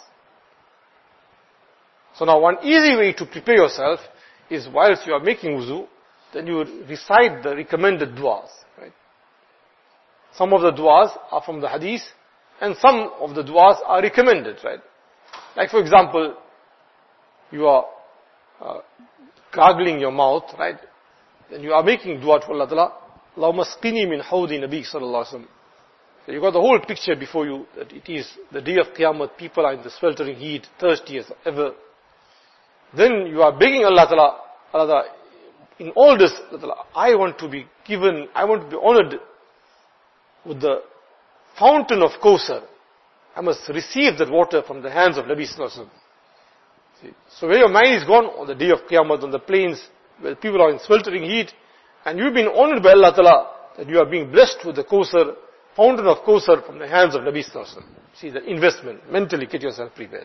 So now one easy way to prepare yourself is whilst you are making wuzu, then you recite the recommended du'as, right? Some of the du'as are from the hadith, and some of the du'as are recommended, right? Like for example, you are gargling your mouth, right? Then you are making dua to Allah Ta'ala, Allahumma sqini min hawdi Nabi Sallallahu Alaihi Wasallam. So you got the whole picture before you, that it is the day of Qiyamah, people are in the sweltering heat, thirsty as ever. Then you are begging Allah Ta'ala, Allah Ta'ala, in all this, I want to be given, I want to be honored with the fountain of Kawthar. I must receive that water from the hands of Nabi Sallallahu Alaihi Wasallam. So where your mind is gone, on the day of Qiyamah, on the plains, where people are in sweltering heat, and you've been honored by Allah Ta'ala, that you are being blessed with the Kawthar, fountain of Kawthar from the hands of Nabi Sallallahu Alaihi Wasallam. See the investment, mentally get yourself prepared.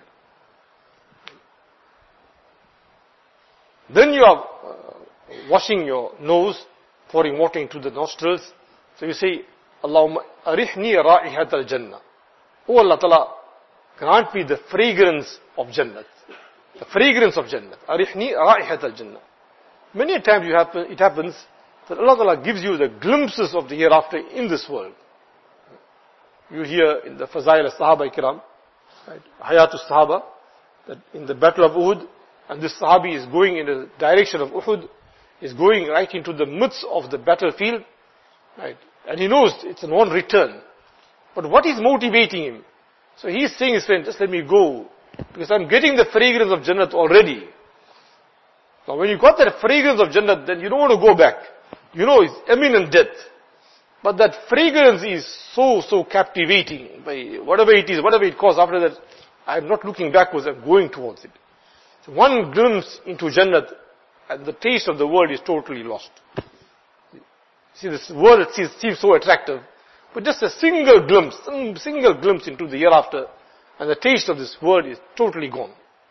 Then you are washing your nose, pouring water into the nostrils. So you say, Allahumma arihni ra'ihat al-jannah. Oh Allah Ta'ala, grant me the fragrance of Jannat. The fragrance of Jannat. Arihni ra'ihat al-jannah. Many times it happens that Allah Ta'ala gives you the glimpses of the hereafter in this world. You hear in the Fazail al-Sahaba Ikram, right, Hayatul Sahaba, that in the Battle of Uhud, and this Sahabi is going in the direction of Uhud, is going right into the midst of the battlefield, right, and he knows it's a non-return. But what is motivating him? So he is saying his friend, just let me go, because I'm getting the fragrance of Jannat already. Now when you got that fragrance of Jannat, then you don't want to go back. You know it's imminent death. But that fragrance is so captivating. By whatever it is, whatever it costs, after that, I'm not looking backwards, I'm going towards it. So one glimpse into Jannat, and the taste of the world is totally lost. See, this world seems so attractive, but just a single glimpse into the hereafter, and the taste of this world is totally gone.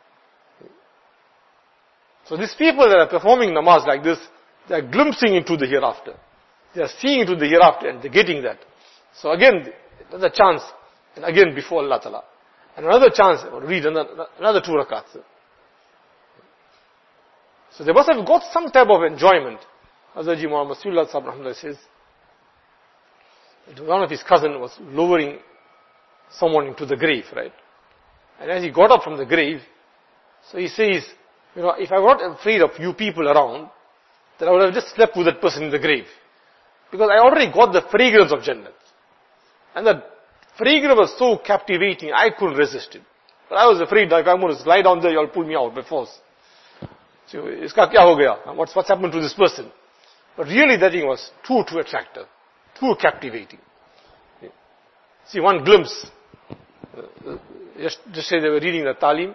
So these people that are performing namaz like this, they are glimpsing into the hereafter. They are seeing into the hereafter and they are getting that. So again, another chance, and again before Allah Ta'ala. And another chance, read another 2 rakats. So they must have got some type of enjoyment. Hazrat Ji Muhammad Rasulullah Sahib Rahmatullah says, one of his cousins was lowering someone into the grave, right? And as he got up from the grave, so he says, if I were not afraid of you people around, then I would have just slept with that person in the grave. Because I already got the fragrance of Jannah. And that fragrance was so captivating, I couldn't resist it. But I was afraid that if I'm going to lie down there, you'll pull me out by force. So, iska kya ho gaya? What's happened to this person? But really that thing was too attractive, too captivating. See, one glimpse. Just say they were reading the Talim.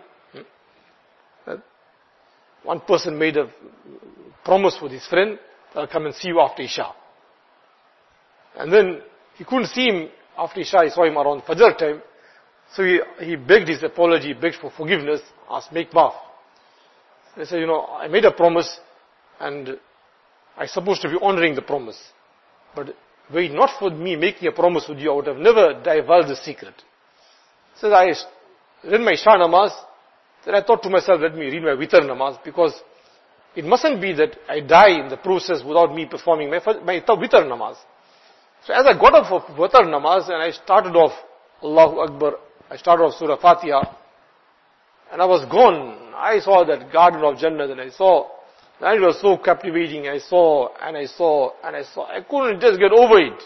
One person made a promise with his friend, I'll come and see you after Isha. And then he couldn't see him after Isha, he saw him around Fajr time. So he begged his apology, begged for forgiveness, asked, make maaf. They said, I made a promise and I'm supposed to be honoring the promise. But were it not for me making a promise with you, I would have never divulged the secret. So I read my Isha namaz, then I thought to myself, let me read my Witr namaz, because it mustn't be that I die in the process without me performing my Witr namaz. So as I got up for Witr namaz and I started off Allahu Akbar, I started off Surah Fatiha, and I was gone. I saw that garden of Jannah and and it was so captivating. I saw. I couldn't just get over it.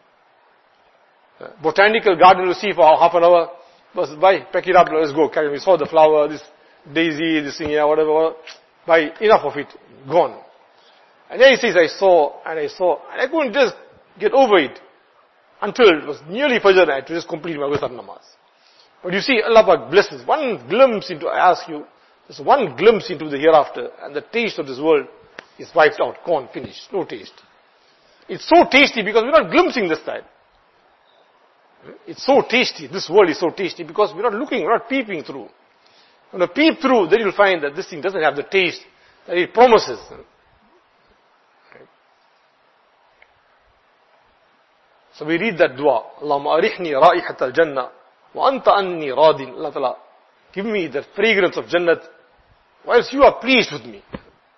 Botanical garden you see for half an hour, but pack it up, let's go. We saw the flower, this daisy, this thing here, whatever. Enough of it, gone. And then he says, I saw, and I couldn't just get over it until it was nearly Fajr and I had to just complete my Witr namaz. But you see, Allah Pak blesses. One glimpse into, I ask you, just one glimpse into the hereafter, and the taste of this world is wiped out, gone, finished, no taste. It's so tasty because we're not glimpsing this time. It's so tasty, this world is so tasty because we're not looking, we're not peeping through. When you peep through, then you'll find that this thing doesn't have the taste that it promises. So we read that dua, Allahumma arihni ra'ihat al-jannah, wa anta anni radin. Allah Ta'ala, give me the fragrance of Jannat, whilst you are pleased with me.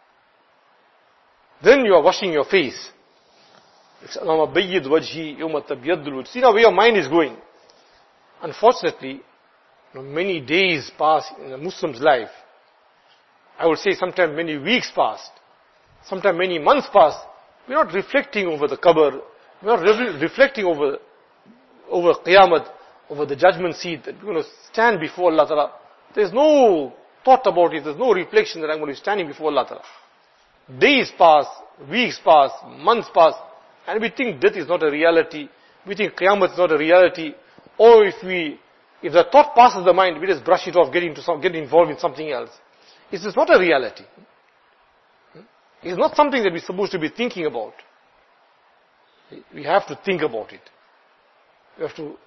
Then you are washing your face. Allahumma bayyid wajhi yawma tabyaddu al-wajh. See now where your mind is going. Unfortunately, many days pass in a Muslim's life. I would say sometimes many weeks passed. Sometimes many months passed. We're not reflecting over the qabr. We're not reflecting over Qiyamah, over the judgment seat that we're going to stand before Allah Ta'ala. There's no thought about it. There's no reflection that I'm going to be standing before Allah Ta'ala. Days pass, weeks pass, months pass, and we think death is not a reality. We think Qiyamah is not a reality. Or if the thought passes the mind, we just brush it off, get involved in something else. It's just not a reality. It's not something that we're supposed to be thinking about. We have to think about it. We have to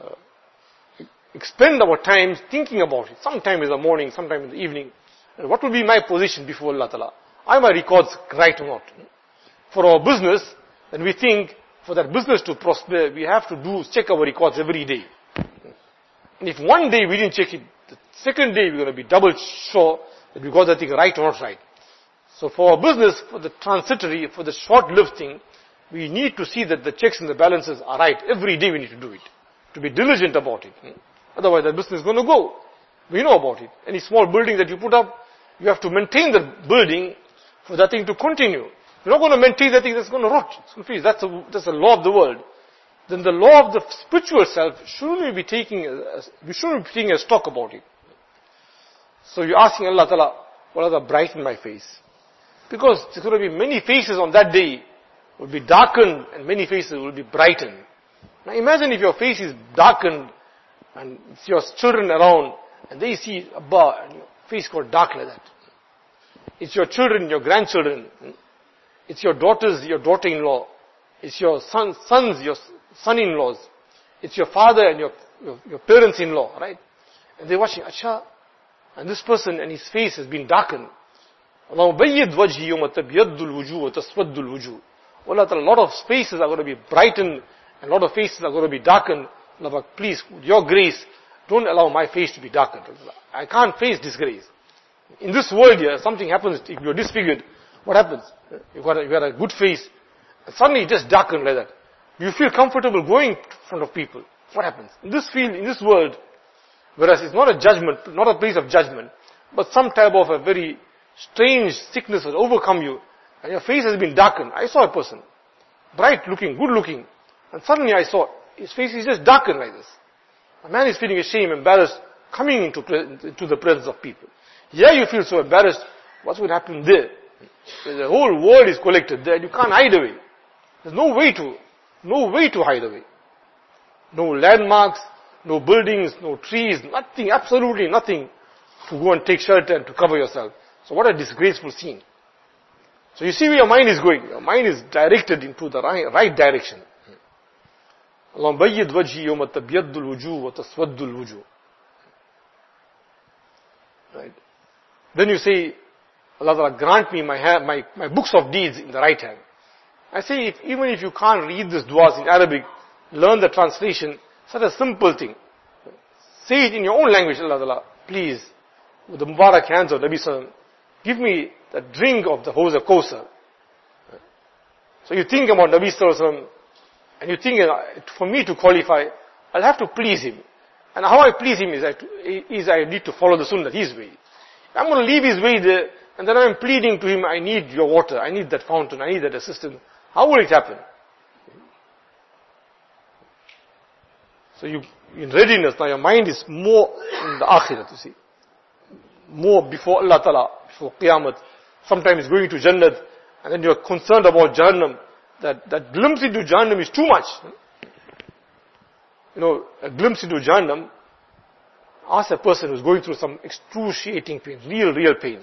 expend our time thinking about it. Sometime in the morning, sometime in the evening. And what will be my position before Allah Ta'ala? Are my records right or not? For our business, then we think for that business to prosper, we have to check our records every day. And if one day we didn't check it, the second day we're going to be double sure that we got that thing right or not right. So for our business, for the transitory, for the short-lived thing, we need to see that the checks and the balances are right. Every day we need to do it. To be diligent about it. Otherwise that business is going to go. We know about it. Any small building that you put up, you have to maintain the building for that thing to continue. You're not going to maintain that thing that's going to rot. That's the law of the world. Then the law of the spiritual self, shouldn't we be taking a stock about it? So you're asking Allah Ta'ala, what are the brighten my face? Because there's going to be many faces on that day will be darkened and many faces will be brightened. Now imagine if your face is darkened and it's your children around and they see Abba and your face got dark like that. It's your children, your grandchildren. It's your daughters, your daughter-in-law. It's your sons, your son-in-laws. It's your father and your parents-in-law, right? And they're watching, Acha, and this person and his face has been darkened. Allahumma bayyid wajhi yawma tabyaddu al-wujuh wa taswaddu al-wujuh. Allah, a lot of faces are going to be brightened and a lot of faces are going to be darkened. Allah, please, with your grace, don't allow my face to be darkened. I can't face disgrace. In this world here, something happens, if you're disfigured, what happens? You got a good face, and suddenly it just darkened like that. Do you feel comfortable going in front of people? What happens? In this world, whereas it's not a judgment, not a place of judgment, but some type of a very strange sickness has overcome you, and your face has been darkened. I saw a person, bright looking, good looking, and suddenly I saw his face is just darkened like this. A man is feeling ashamed, embarrassed, coming into the presence of people. Here you feel so embarrassed, what's going to happen there? The whole world is collected there, you can't hide away. There's no way to hide away. No landmarks, no buildings, no trees, nothing, absolutely nothing to go and take shelter and to cover yourself. So what a disgraceful scene. So you see where your mind is going. Your mind is directed into the right direction. اللهم بيض وجهي يوم تبيض الوجوه وتسود الوجوه. Right. Then you say, Allah Ta'ala grant me my books of deeds in the right hand. I say, even if you can't read these du'as in Arabic, learn the translation, such a simple thing. Say it in your own language, Allah Ta'ala, please, with the Mubarak hands of Nabi Sallallahu Alaihi Wasallam, give me the drink of the Hawz of Kawthar. So you think about Nabi Sallallahu Alaihi Wasallam, and you think, for me to qualify, I'll have to please him. And how I please him is I need to follow the sunnah, his way. I'm going to leave his way there, and then I'm pleading to him, I need your water, I need that fountain, I need that assistance. How will it happen? So you, in readiness, now your mind is more in the akhirat, you see. More before Allah Ta'ala, before Qiyamah. Sometimes it's going to Jannat, and then you're concerned about Jahannam. That glimpse into Jahannam is too much. You know, a glimpse into Jahannam, ask a person who's going through some excruciating pain, real pain.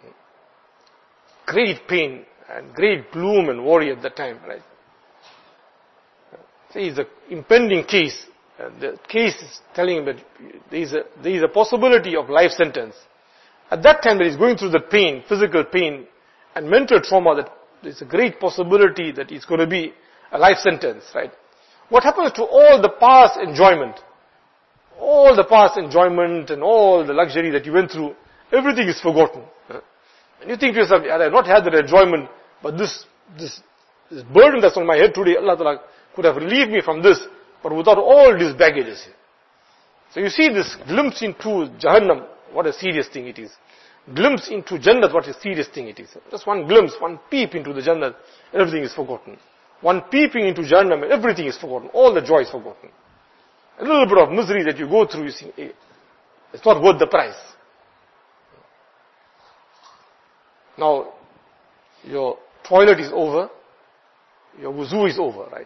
Great pain and great gloom and worry at that time, right? Say it's an impending case. The case is telling him that there is a possibility of life sentence. At that time that he's going through the pain, physical pain and mental trauma, that there's a great possibility that it's going to be a life sentence, right? What happens to all the past enjoyment? All the past enjoyment and all the luxury that you went through, everything is forgotten. And you think to yourself, had I not had that enjoyment, but this burden that's on my head today, Allah Ta'ala could have relieved me from this, but without all these baggages. So you see this glimpse into Jahannam, what a serious thing it is. Glimpse into Jannat, what a serious thing it is. Just one glimpse, one peep into the Jannat, everything is forgotten. One peeping into Jahannam, everything is forgotten. All the joy is forgotten. A little bit of misery that you go through, you see, it's not worth the price. Now, your toilet is over, your wuzu is over, right?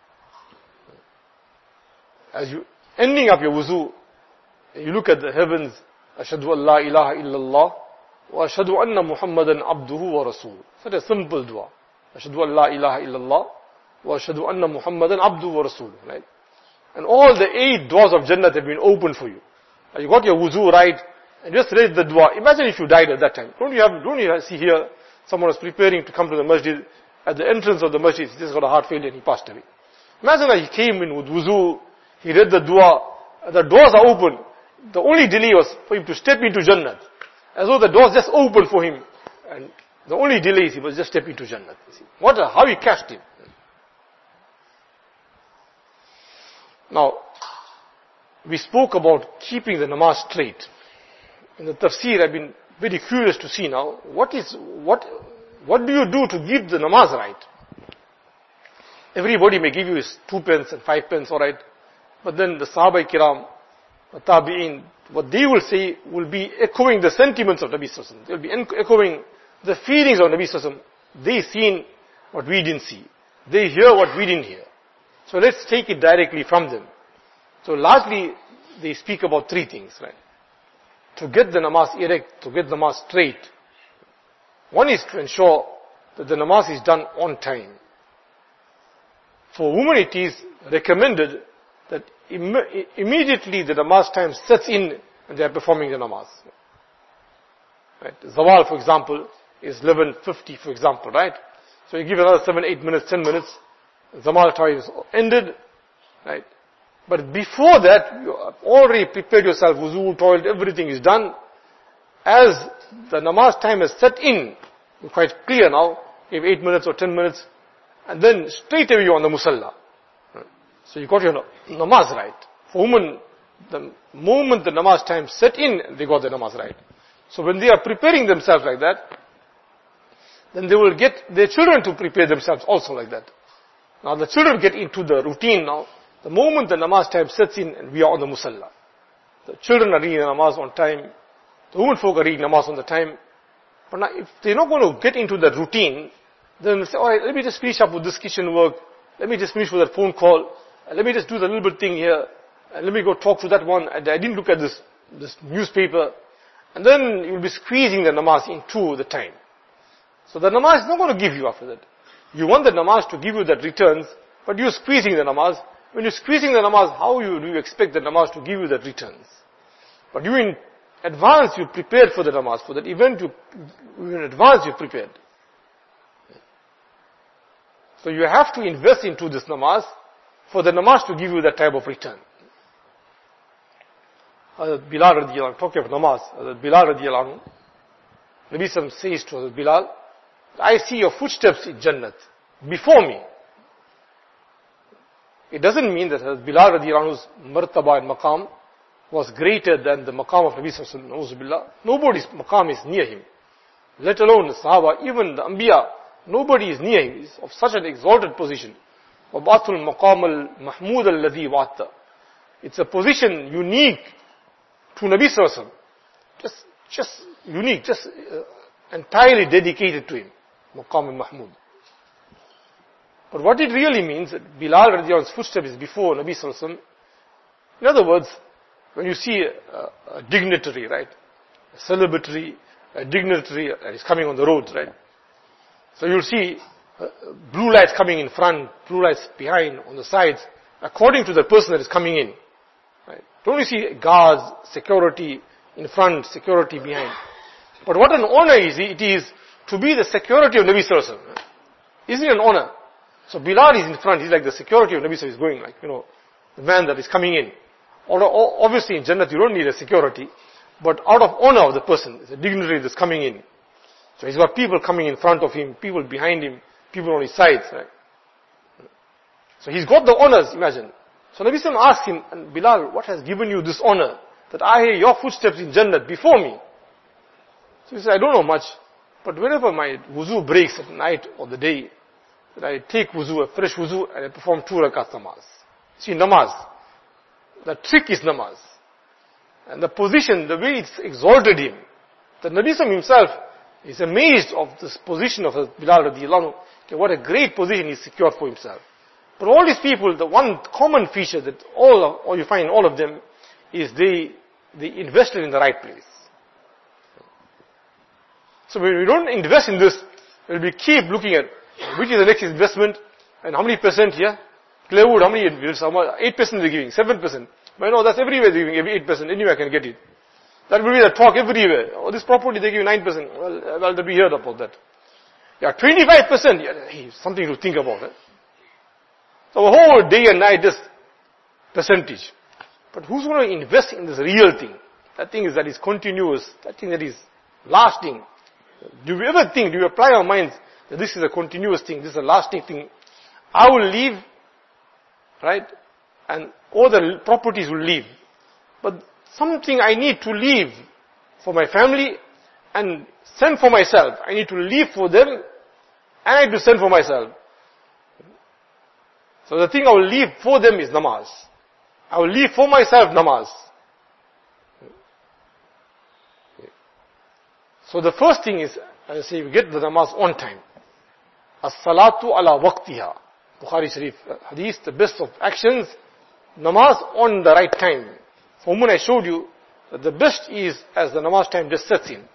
As you ending up your wuzu, you look at the heavens, Ashhadu an la ilaha illallah, wa ashhadu anna Muhammadan abduhu wa rasul. Such a simple dua. Ashhadu an la ilaha illallah, wa ashhadu anna Muhammadan abduhu wa rasul. Right? And all the 8 doors of Jannah have been opened for you. You got your wuzu right, and just read the dua. Imagine if you died at that time. Don't you see here, someone was preparing to come to the masjid, at the entrance of the masjid, he just got a heart failure and he passed away. Imagine that he came in with wuzu, he read the dua, the doors are open. The only delay was for him to step into Jannat. As though the doors just opened for him. And the only delay is he was just stepping into Jannat. How he cashed it. Now, we spoke about keeping the namaz straight. In the tafsir, I've been very curious to see now, what do you do to keep the namaz right? Everybody may give you his 2 pence and 5 pence, alright. But then the Sahaba Kiram, the Tabi'in, what they will say will be echoing the sentiments of Nabi Sallallahu Alaihi Wasallam. They will be echoing the feelings of Nabi Sallallahu Alaihi Wasallam. They seen what we didn't see. They hear what we didn't hear. So let's take it directly from them. So largely, they speak about 3 things, right? To get the namaz erect, to get the namaz straight. One is to ensure that the namaz is done on time. For women it is recommended that immediately the namaz time sets in and they are performing the namaz. Right? Zawal, for example, is 11:50, for example, right? So you give another 7, 8 minutes, 10 minutes, Zawal time is ended, right? But before that, you have already prepared yourself, wuzu, toilet, everything is done. As the namaz time is set in, you're quite clear now, you have 8 minutes or 10 minutes, and then straight away you're on the musalla. So you got your namaz right. For women, the moment the namaz time set in, they got the namaz right. So when they are preparing themselves like that, then they will get their children to prepare themselves also like that. Now the children get into the routine now. The moment the namaz time sets in and we are on the musalla. The children are reading the namaz on time. The women folk are reading namaz on the time. But now if they're not going to get into that routine, then they'll say, alright, let me just finish up with this kitchen work. Let me just finish with that phone call. Let me just do the little bit thing here. And let me go talk to that one. And I didn't look at this newspaper. And then you'll be squeezing the namaz into the time. So the namaz is not going to give you after that. You want the namaz to give you that returns, but you're squeezing the namaz. When you're squeezing the namaz, how do you expect the namaz to give you that returns? But you in advance, you prepared for the namaz. For that event, in advance you prepared. So you have to invest into this namaz for the namaz to give you that type of return. Bilal radiallahu anhu, talking of namaz, Bilal radiallahu anhu, Nabi Sallam says to Bilal, I see your footsteps in Jannat before me. It doesn't mean that Bilal radiallahu anhu's martaba and maqam was greater than the maqam of Nabi Sallallahu Alaihi Wasallam. Nobody's maqam is near him. Let alone the Sahaba, even the Anbiya, nobody is near him. He's of such an exalted position. وَبَعْثُ الْمَقَامَ الْمَحْمُودَ الَّذِي وَعَدْتَ. It's a position unique to Nabi Sallallahu Alaihi Wasallam. Just unique, just entirely dedicated to him. Maqam al-Mahmud. But what it really means, that Bilal radiallahu anhu's footsteps is before Nabi Sallallahu Alaihi Wasallam. In other words, when you see a dignitary, right? A celebrity, a dignitary that is coming on the roads, right? So you'll see blue lights coming in front, blue lights behind, on the sides, according to the person that is coming in. Right? Don't you see guards, security in front, security behind? But what an honor it is to be the security of Nabi Sallallahu Alaihi Wasallam. Isn't it an honor? So Bilal is in front, he's like the security of Nabi Sallallahu Alaihi Wasallam. He's going like, the man that is coming in. Obviously in Jannat you don't need a security, but out of honor of the person, it's a dignitary that's coming in. So he's got people coming in front of him, people behind him, people on his sides, right? So he's got the honors, imagine. So Nabi Sallallahu Alaihi Wasallam asked him, and Bilal, what has given you this honor? That I hear your footsteps in Jannat before me. So he said, I don't know much, but whenever my wuzu breaks at night or the day, that I take wuzu, a fresh wuzu, and I perform 2 rakat namaz. See, namaz. The trick is namaz. And the position, the way it's exalted him, that Nabi Sallallahu himself is amazed of this position of Bilal radiallahu anhu. Okay, what a great position he's secured for himself. But all these people, the one common feature that all you find in all of them is they invested in the right place. So when we don't invest in this, we keep looking at which is the next investment and how many percent here. Claywood, how many? 8% they're giving, 7%. But no, that's everywhere they're giving, every 8%, anywhere I can get it. That will be the talk everywhere. Oh, this property they give 9%. Well, we heard about that. Yeah, 25%. Yeah, hey, something to think about. Eh? So a whole day and night, this percentage. But who's going to invest in this real thing? That thing that is continuous, that thing that is lasting. Do we ever think, do we apply our minds that this is a continuous thing, this is a lasting thing? I will leave, right? And all the properties will leave. But something I need to leave for my family and send for myself. I need to leave for them and I need to send for myself. So the thing I will leave for them is namaz. I will leave for myself namaz. So the first thing is, as I say, we get the namaz on time. As-salatu ala waqtiha. Bukhari Sharif hadith, the best of actions, namaz on the right time. For women I showed you that the best is as the namaz time just sets in.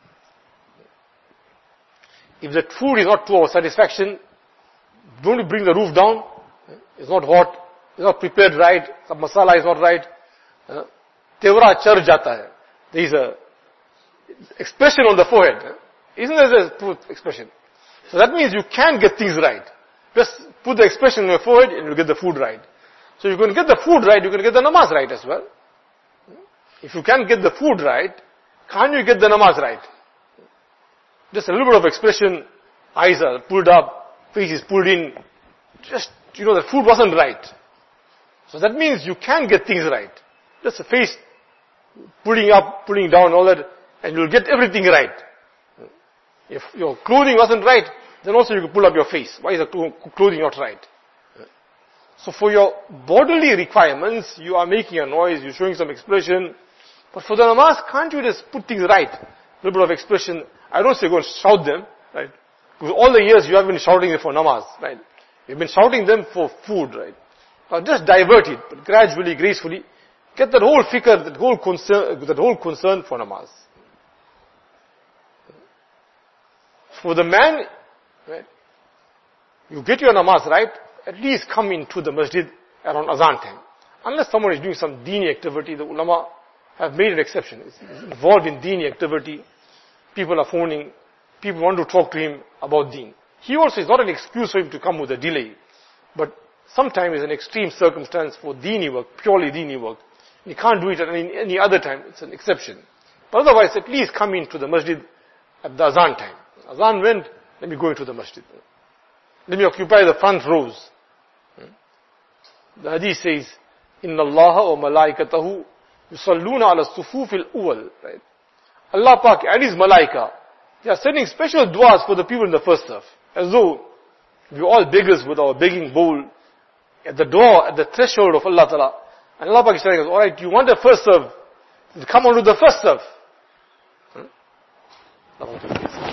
If the food is not to our satisfaction, don't bring the roof down. It's not hot. It's not prepared right. The masala is not right. Tevra char jata hai. There is a expression on the forehead. Isn't there a expression? So that means you can get things right. Just put the expression on your forehead and you'll get the food right. So you can get the food right, you can get the namaz right as well. If you can't get the food right, can't you get the namaz right? Just a little bit of expression, eyes are pulled up, face is pulled in. Just, the food wasn't right. So that means you can get things right. Just a face pulling up, pulling down, all that. and you'll get everything right. If your clothing wasn't right, then also you could pull up your face. Why is the clothing not right? So for your bodily requirements, you are making a noise, you're showing some expression. But for the namaz, can't you just put things right? A little bit of expression. I don't say go and shout them, right? Because all the years you have been shouting them for namaz, right? You've been shouting them for food, right? Now just divert it, but gradually, gracefully, get that whole fikr, that whole concern for namaz. For the man, right, you get your namaz right, at least come into the masjid around azan time. Unless someone is doing some deeni activity, the ulama have made an exception. It's involved in deeni activity. People are phoning. People want to talk to him about deen. He also is not an excuse for him to come with a delay. But sometimes it's an extreme circumstance for deeni work, purely deeni work. You can't do it at any other time. It's an exception. But otherwise, at least come into the masjid at the azan time. Azan went, let me go into the masjid. Let me occupy the front rows. The hadith says, Inna Allah wa malaikatahu yusalluna ala sufufil uwal. Right? Allah Pak and His malaika, they are sending special du'as for the people in the first saf. As though we all beggars with our begging bowl at the door, at the threshold of Allah Ta'ala. And Allah Pak is telling us, alright, you want the first serve? Come on to the first serve.